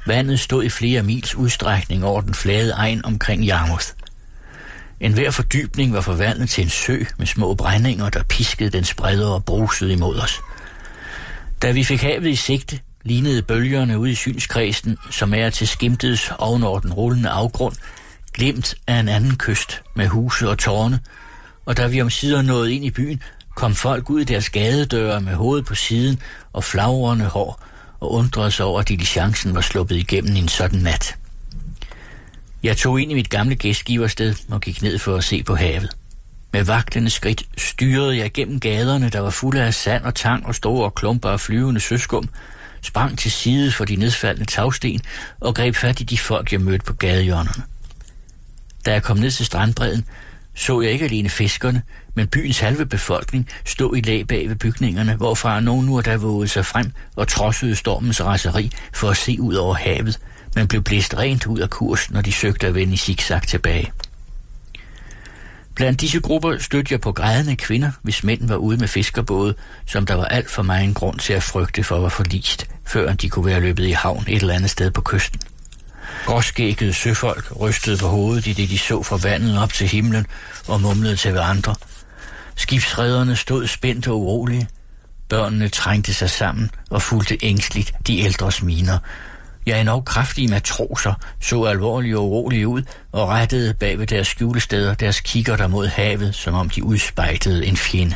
Vandet stod i flere mils udstrækning over den flade egen omkring Yarmouth. En hver fordybning var forvandlet til en sø med små brændinger, der piskede dens bredder og brusede imod os. Da vi fik havet i sigte, lignede bølgerne ude i synskredsen, som er til skimtedes ovenover den rullende afgrund, glimt af en anden kyst med huse og tårne, og da vi omsider nåede ind i byen, kom folk ud i deres gadedøre med hovedet på siden og flagrende hår og undrede sig over, at diligencen var sluppet igennem en sådan nat. Jeg tog ind i mit gamle gæstgiversted og gik ned for at se på havet. Med vaklende skridt styrede jeg gennem gaderne, der var fulde af sand og tang og store klumper af flyvende søskum, sprang til side for de nedfaldende tagsten og greb fat i de folk, jeg mødte på gadehjørnerne. Da jeg kom ned til strandbredden, så jeg ikke alene fiskerne, men byens halve befolkning stod i lag bag ved bygningerne, hvorfra nogen nu og da vågede sig frem og trodsede stormens raseri for at se ud over havet, men blev blæst rent ud af kurs, når de søgte at vende i zigzag tilbage. Blandt disse grupper stødte jeg på grædende kvinder, hvis mænd var ude med fiskerbåde, som der var alt for meget en grund til at frygte for at være forlist, før de kunne være løbet i havn et eller andet sted på kysten. Gråskæggede søfolk rystede på hovedet i det, de så fra vandet op til himlen og mumlede til hverandre. Skibsrederne stod spændt og urolige. Børnene trængte sig sammen og fulgte ængstligt de ældres miner. Ja, endog kraftige matroser så alvorlige og urolige ud og rettede bag ved deres skjulesteder deres kikkerter mod havet, som om de udspejtede en fjende.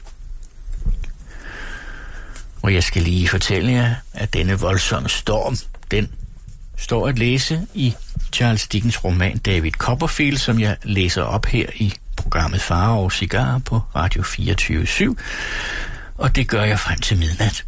Og jeg skal lige fortælle jer, at denne voldsomme storm, den står at læse i Charles Dickens roman David Copperfield, som jeg læser op her i programmet Faro og Cigar på Radio 24/7, og det gør jeg frem til midnat.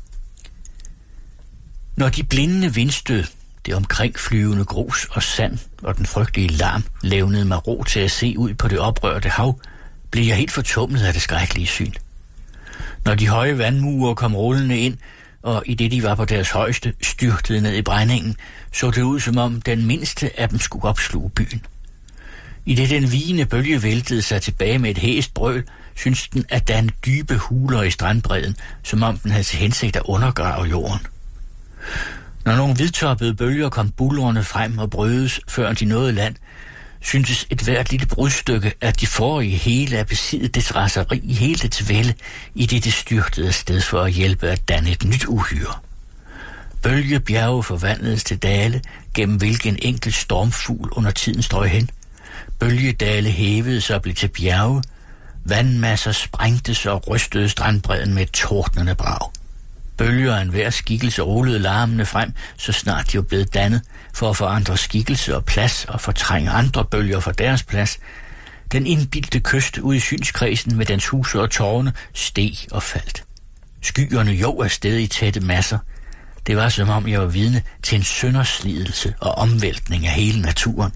Når de blindende vindstød, det omkringflyvende grus og sand og den frygtelige larm levnede mig ro til at se ud på det oprørte hav, blev jeg helt fortumlet af det skrækkelige syn. Når de høje vandmure kom rullende ind, og i det de var på deres højeste, styrtede ned i brændingen, så det ud som om den mindste af dem skulle opsluge byen. I det den vigende bølge væltede sig tilbage med et hæst brøl, syntes den at danne dybe huler i strandbredden, som om den havde til hensigt at undergrave jorden. Når nogle hvidtoppede bølger kom buldrende frem og brødes, før de nåede land, syntes et hvert lille brudstykke, at de forrige hele er besiddet dets raseri i hele dets vælde, i det styrtede afsted for at hjælpe at danne et nyt uhyre. Bølgebjerge forvandledes til dale, gennem hvilken enkelt stormfugl under tiden strøg hen. Bølgedale hævede sig og blev til bjerge. Vandmasser sprængtes og rystede strandbredden med et tordnende brag. Bølger af enhver skikkelse rullede larmende frem, så snart de var blevet dannet, for at forandre skikkelse og plads og fortrænge andre bølger fra deres plads. Den indbildte kyst ude i synskredsen med dens huse og tårne steg og faldt. Skyerne jog afsted i tætte masser. Det var som om jeg var vidne til en sønderslidelse og omvæltning af hele naturen.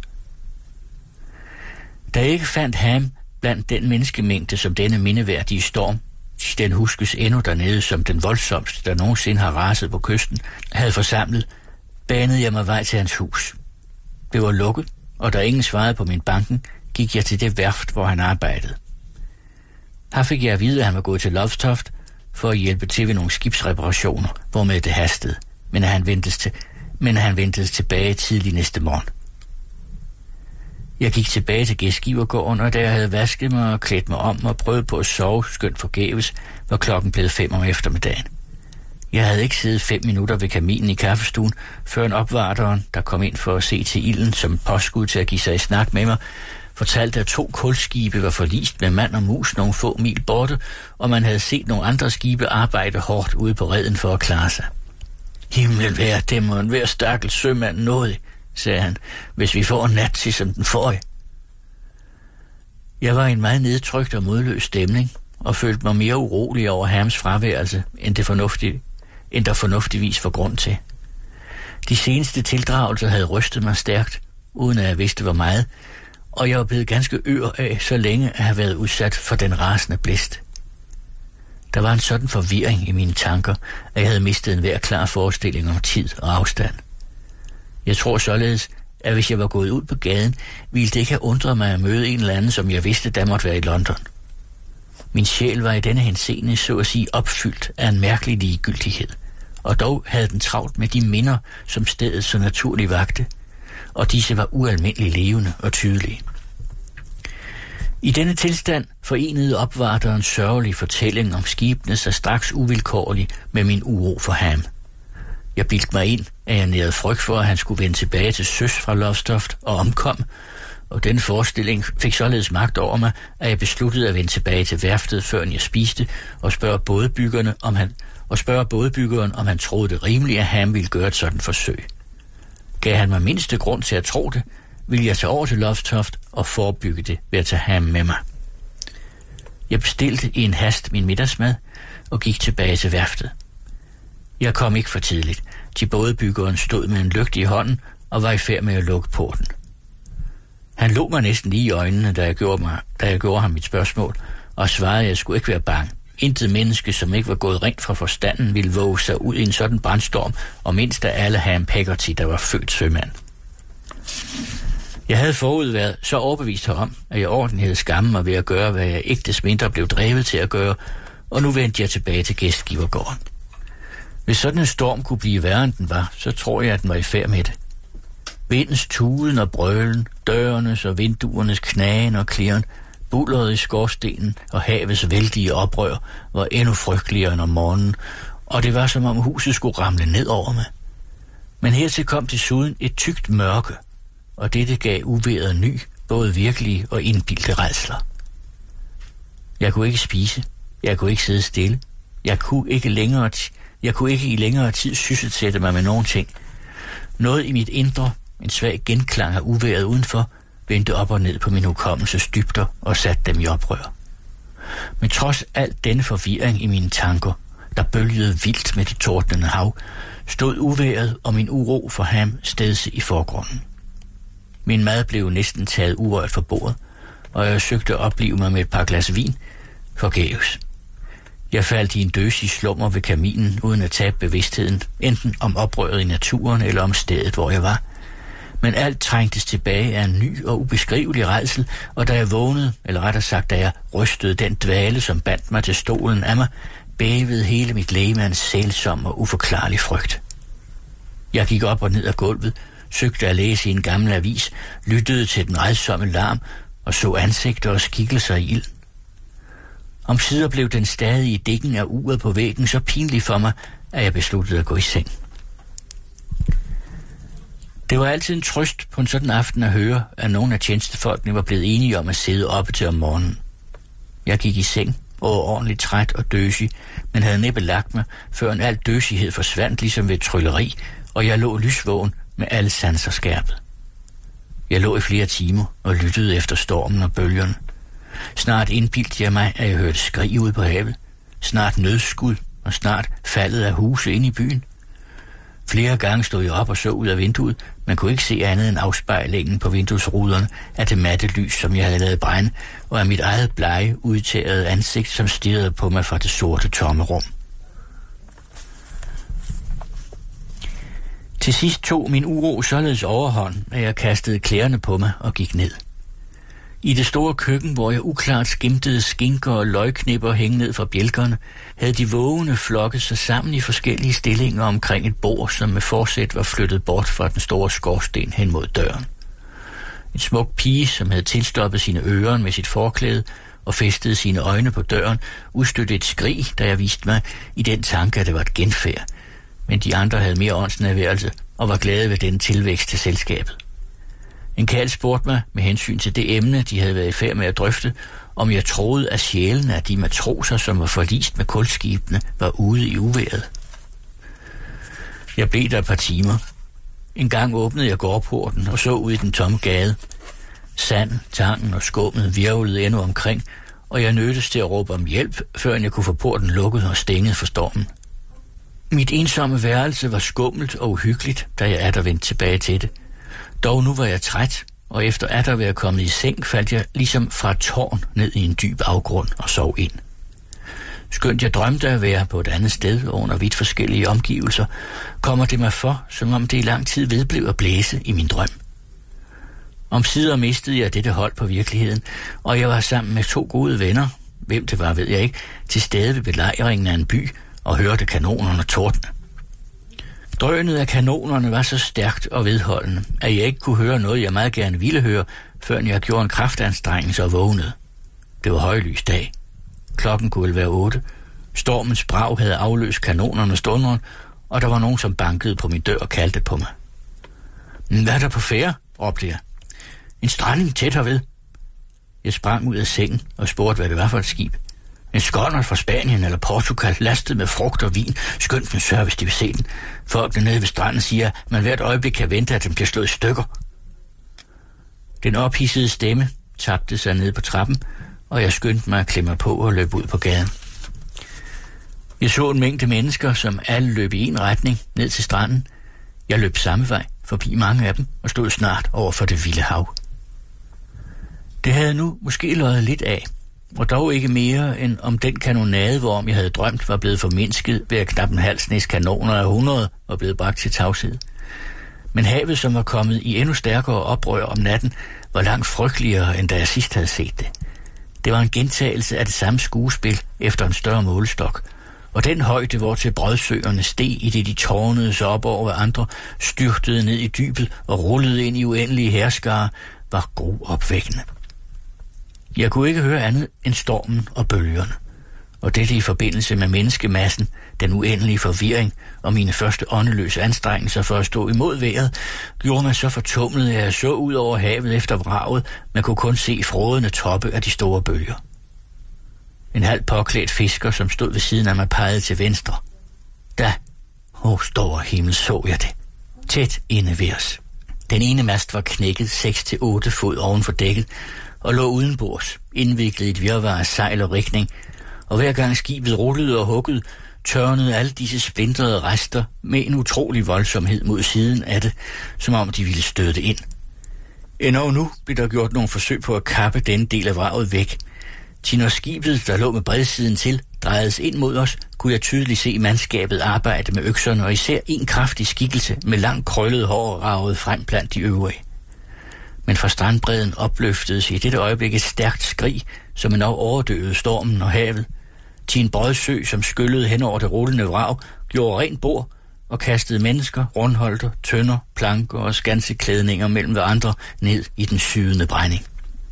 Da jeg ikke fandt ham blandt den menneskemængde, som denne mindeværdige storm, den huskes endnu dernede som den voldsomste, der nogensinde har raset på kysten, havde forsamlet, banede jeg mig vej til hans hus. Det var lukket, og da ingen svarede på min banken, gik jeg til det værft, hvor han arbejdede. Her fik jeg at vide, at han var gået til Lowestoft for at hjælpe til ved nogle skibsreparationer, hvormed det hastede, men han ventedes tilbage tidlig næste morgen. Jeg gik tilbage til gæstgivergården, og da jeg havde vasket mig og klædt mig om og prøvet på at sove skønt forgæves, var klokken blevet 5 om eftermiddagen. Jeg havde ikke siddet 5 minutter ved kaminen i kaffestuen, før en opvarteren, der kom ind for at se til ilden som et påskud til at give sig i snak med mig, fortalte, at 2 kulskibe var forlist med mand og mus nogle få mil borte, og man havde set nogle andre skibe arbejde hårdt ude på redden for at klare sig. Himlen være dem og enhver stakkels sømand nådig, sagde han, hvis vi får en nat til som den forrige. Jeg var i en meget nedtrykt og modløs stemning, og følte mig mere urolig over Hams fraværelse, end der fornuftigvis var grund til. De seneste tildragelser havde rystet mig stærkt, uden at jeg vidste hvor meget, og jeg var blevet ganske ør af så længe at have været udsat for den rasende blæst. Der var en sådan forvirring i mine tanker, at jeg havde mistet enhver klar forestilling om tid og afstand. Jeg tror således, at hvis jeg var gået ud på gaden, ville det ikke have undret mig at møde en eller anden, som jeg vidste, der måtte være i London. Min sjæl var i denne henseende så at sige opfyldt af en mærkelig ligegyldighed, og dog havde den travlt med de minder, som stedet så naturligt vagte, og disse var ualmindeligt levende og tydelige. I denne tilstand forenede opvarteren sørgelig fortælling om skibene sig straks uvilkårlig med min uro for ham. Jeg bildte mig ind, at jeg nærede frygt for, at han skulle vende tilbage til søs fra Lowestoft og omkom, og den forestilling fik således magt over mig, at jeg besluttede at vende tilbage til værftet, før jeg spiste, og spørge bådebyggeren, om han troede det rimeligt, at han ville gøre et sådan forsøg. Gav han mig mindste grund til at tro det, ville jeg tage over til Lowestoft og forebygge det ved at tage ham med mig. Jeg bestilte i en hast min middagsmad og gik tilbage til værftet. Jeg kom ikke for tidligt, til bådebyggeren stod med en lygte i hånden og var i færd med at lukke porten. Han lå mig næsten lige i øjnene, da jeg gjorde ham mit spørgsmål, og svarede, at jeg skulle ikke være bange. Intet menneske, som ikke var gået rent fra forstanden, ville våge sig ud i en sådan brandstorm, og mindst af alle Ham Peggotty, der var født sømand. Jeg havde forud været så overbevist herom, at jeg ordentligt havde skammet mig ved at gøre, hvad jeg ikke des mindre blev drevet til at gøre, og nu vendte jeg tilbage til gæstgivergården. Hvis sådan en storm kunne blive værre end den var, så tror jeg, at den var i færd med det. Vindens tuden og brølen, dørenes og vinduernes knagen og klirren, buldret i skorstenen og havets vældige oprør var endnu frygteligere end om morgenen, og det var som om huset skulle ramle ned over mig. Men hertil kom desuden et tykt mørke, og dette gav uvejret ny, både virkelige og indbildte rædsler. Jeg kunne ikke spise, jeg kunne ikke sidde stille, jeg kunne ikke i længere tid sysselsætte mig med nogen ting. Noget i mit indre, en svag genklang af uvejret udenfor, vendte op og ned på min hukommelses dybder og satte dem i oprør. Men trods alt denne forvirring i mine tanker, der bølgede vildt med det tordnende hav, stod uvejret og min uro for ham stedse i forgrunden. Min mad blev næsten taget urørt fra bordet, og jeg søgte at oplive mig med et par glas vin, forgæves. Jeg faldt i en døsig slummer ved kaminen, uden at tabe bevidstheden, enten om oprøret i naturen eller om stedet, hvor jeg var. Men alt trængtes tilbage af en ny og ubeskrivelig rædsel, og da jeg vågnede, eller rettere sagt, da jeg rystede den dvale, som bandt mig til stolen af mig, bævede hele mit legeme af en sælsom og uforklarlig frygt. Jeg gik op og ned ad gulvet, søgte at læse i en gammel avis, lyttede til den rædsomme larm og så ansigter og skikkelser i ilden. Omsider blev den stadige dikken af uret på væggen så pinlig for mig, at jeg besluttede at gå i seng. Det var altid en trøst på en sådan aften at høre, at nogle af tjenestefolkene var blevet enige om at sidde oppe til om morgenen. Jeg gik i seng, overordentligt træt og døsig, men havde næppe lagt mig, før en al døsighed forsvandt ligesom ved trylleri, og jeg lå lysvågen med alle sanser skærpet. Jeg lå i flere timer og lyttede efter stormen og bølgerne. Snart indbildte jeg mig, at jeg hørte skrig ude på havet. Snart nødskud, og snart faldet af huse ind i byen. Flere gange stod jeg op og så ud af vinduet, men kunne ikke se andet end afspejlingen på vinduesruderne af det matte lys, som jeg havde lavet brænde, og af mit eget blege, udtærede ansigt, som stirrede på mig fra det sorte, tomme rum. Til sidst tog min uro således overhånd, at jeg kastede klæderne på mig og gik ned. I det store køkken, hvor jeg uklart skimtede skinker og løgknipper hænge ned fra bjælkerne, havde de vågne flokket sig sammen i forskellige stillinger omkring et bord, som med forsæt var flyttet bort fra den store skorsten hen mod døren. En smuk pige, som havde tilstoppet sine ører med sit forklæde og fæstede sine øjne på døren, udstødte et skrig, da jeg viste mig i den tanke, at det var et genfærd. Men de andre havde mere åndsnærværelse og var glade ved den tilvækst til selskabet. En karl spurgte mig med hensyn til det emne, de havde været i færd med at drøfte, om jeg troede, at sjælene af de matroser, som var forlist med kulskibene, var ude i uvejret. Jeg blev der et par timer. En gang åbnede jeg gårdporten og så ud i den tomme gade. Sand, tangen og skummet virvlede endnu omkring, og jeg nødtes til at råbe om hjælp, før jeg kunne få porten lukket og stænget for stormen. Mit ensomme værelse var skummelt og uhyggeligt, da jeg atter vendte tilbage til det. Dog nu var jeg træt, og efter at være kommet i seng, faldt jeg ligesom fra et tårn ned i en dyb afgrund og sov ind. Skønt jeg drømte at være på et andet sted under vidt forskellige omgivelser, kommer det mig for, som om det i lang tid vedblev at blæse i min drøm. Omsider mistede jeg dette hold på virkeligheden, og jeg var sammen med 2 gode venner, hvem det var ved jeg ikke, til stede ved belejringen af en by og hørte kanonerne tordne. Drønet af kanonerne var så stærkt og vedholdende, at jeg ikke kunne høre noget, jeg meget gerne ville høre, før jeg gjorde en kraftanstrengelse og vågnede. Det var højlys dag. Klokken kunne vel være 8. Stormens brag havde afløst kanonerne stunderen, og der var nogen, som bankede på min dør og kaldte på mig. Hvad er der på færde? Råbte jeg. En stranding tæt herved. Jeg sprang ud af sengen og spurgte, hvad det var for et skib. En skonnert fra Spanien eller Portugal, lastet med frugt og vin, skønt med sør, hvis de vil se den. Folk dernede ved stranden siger, at man hvert øjeblik kan vente, at den bliver slået i stykker. Den ophidsede stemme tabte sig ned på trappen, og jeg skyndte mig at klemme på og løb ud på gaden. Jeg så en mængde mennesker, som alle løb i en retning ned til stranden. Jeg løb samme vej, forbi mange af dem, og stod snart over for det vilde hav. Det havde nu måske løjet lidt af, og dog ikke mere end om den kanonade, hvorom jeg havde drømt, var blevet formindsket ved at knap en halv snes kanoner af 100 var blevet bragt til tavshed. Men havet, som var kommet i endnu stærkere oprør om natten, var langt frygteligere, end da jeg sidst havde set det. Det var en gentagelse af det samme skuespil efter en større målestok, og den højde, hvor til brødsøerne steg, i det de tårnede sig op over andre, styrtede ned i dybet og rullede ind i uendelige herskare, var gruopvækkende. Jeg kunne ikke høre andet end stormen og bølgerne, og dette i forbindelse med menneskemassen, den uendelige forvirring og mine første åndeløse anstrengelser for at stå imod vejret, gjorde mig så fortumlet, at jeg så ud over havet efter vraget, man kunne kun se frådende toppe af de store bølger. En halvt påklædt fisker, som stod ved siden af mig, pegede til venstre. Da, store himmel, så jeg det. Tæt inde ved os. Den ene mast var knækket 6-8 fod oven for dækket, og lå udenbords, indviklet i et virvar af sejl og rigning, og hver gang skibet rullede og huggede, tørnede alle disse splintrede rester med en utrolig voldsomhed mod siden af det, som om de ville støde det ind. Endnu nu blev der gjort nogle forsøg på at kappe denne del af vraget væk. Til når skibet, der lå med bredsiden til, drejedes ind mod os, kunne jeg tydeligt se mandskabet arbejde med økserne, og især en kraftig skikkelse med langt krøllet hår ragede frem blandt de øvrige. Men fra strandbredden opløftedes i dette øjeblik et stærkt skrig, som en overdøvede stormen og havet. Til en brødsø, som skyllede hen over det rullende vrag, gjorde rent bord og kastede mennesker, rundholter, tønder, planker og skanseklædninger mellem hverandre ned i den sydende brænding.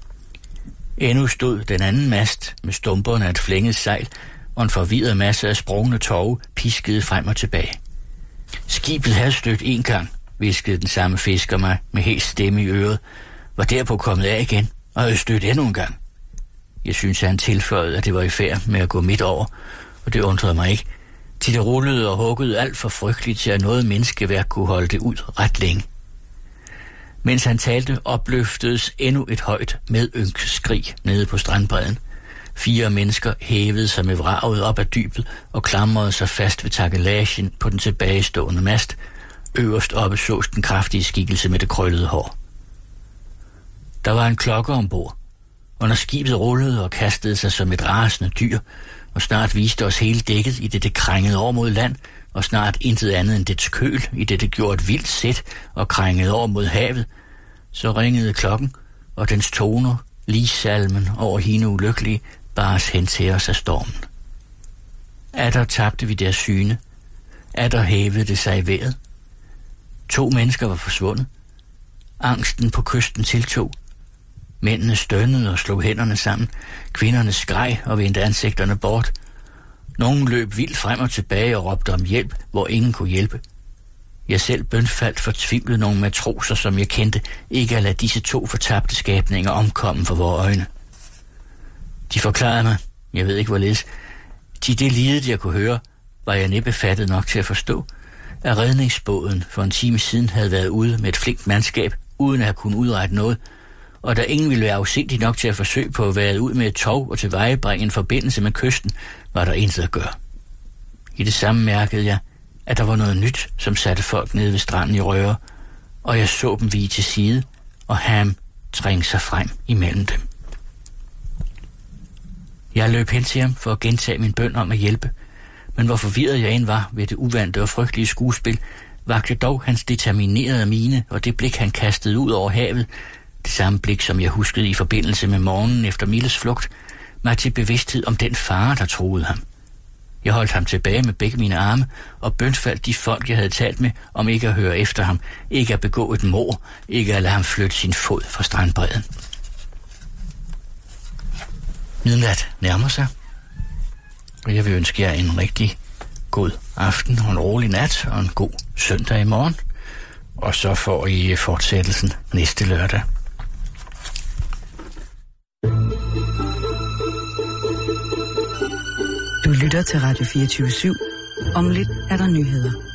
Endnu stod den anden mast med stumperne af et flænget sejl, og en forvirret masse af sprungne tove piskede frem og tilbage. Skibet havde stødt en gang, hviskede den samme fisker mig med helt stemme i øret, var derpå kommet af igen og havde stødt endnu en gang. Jeg synes, at han tilføjede, at det var i færd med at gå midt over, og det undrede mig ikke, til det rullede og huggede alt for frygteligt til, at noget menneskeværk kunne holde det ud ret længe. Mens han talte, opløftedes endnu et højt medynksskrig nede på strandbredden. 4 mennesker hævede sig med vraget op ad dybet og klamrede sig fast ved takelagen på den tilbagestående mast. Øverst oppe sås den kraftige skikkelse med det krøllede hår. Der var en klokke ombord, og når skibet rullede og kastede sig som et rasende dyr, og snart viste os hele dækket, i det krængede over mod land, og snart intet andet end dets køl, i det gjorde et vildt sæt og krængede over mod havet, så ringede klokken, og dens toner, ligsalmen over hende ulykkelige, bares hen til os af stormen. Atter tabte vi deres syne. Atter hævede det sig i vejret. 2 mennesker var forsvundet. Angsten på kysten tiltog. Mændene stønnede og slog hænderne sammen. Kvinderne skreg og vendte ansigterne bort. Nogen løb vildt frem og tilbage og råbte om hjælp, hvor ingen kunne hjælpe. Jeg selv bønfaldt fortvivlet nogle matroser, som jeg kendte, ikke at lade disse 2 fortabte skabninger omkomme for vores øjne. De forklarede mig, jeg ved ikke hvorledes, til det lidet jeg kunne høre, var jeg næppe fattet nok til at forstå, at redningsbåden for en time siden havde været ude med et flinkt mandskab, uden at have kunnet udrette noget, og da ingen ville være afsindig nok til at forsøge på at være ud med et tov og tilvejebringe en forbindelse med kysten, var der intet at gøre. I det samme mærkede jeg, at der var noget nyt, som satte folk nede ved stranden i røre, og jeg så dem vige til side, og Ham trænge sig frem imellem dem. Jeg løb hen til ham for at gentage min bøn om at hjælpe, men hvor forvirret jeg end var ved det uvante og frygtelige skuespil, vakte dog hans determinerede mine og det blik, han kastede ud over havet, det samme blik, som jeg huskede i forbindelse med morgenen efter Milles flugt, mig til bevidsthed om den fare, der truede ham. Jeg holdt ham tilbage med begge mine arme og bønfaldt de folk, jeg havde talt med, om ikke at høre efter ham, ikke at begå et mord, ikke at lade ham flytte sin fod fra strandbredden. Midnat nærmer sig, og jeg vil ønske jer en rigtig god aften og en rolig nat og en god søndag i morgen. Og så får I fortsættelsen næste lørdag. Du lytter til Radio 24/7. Om lidt er der nyheder.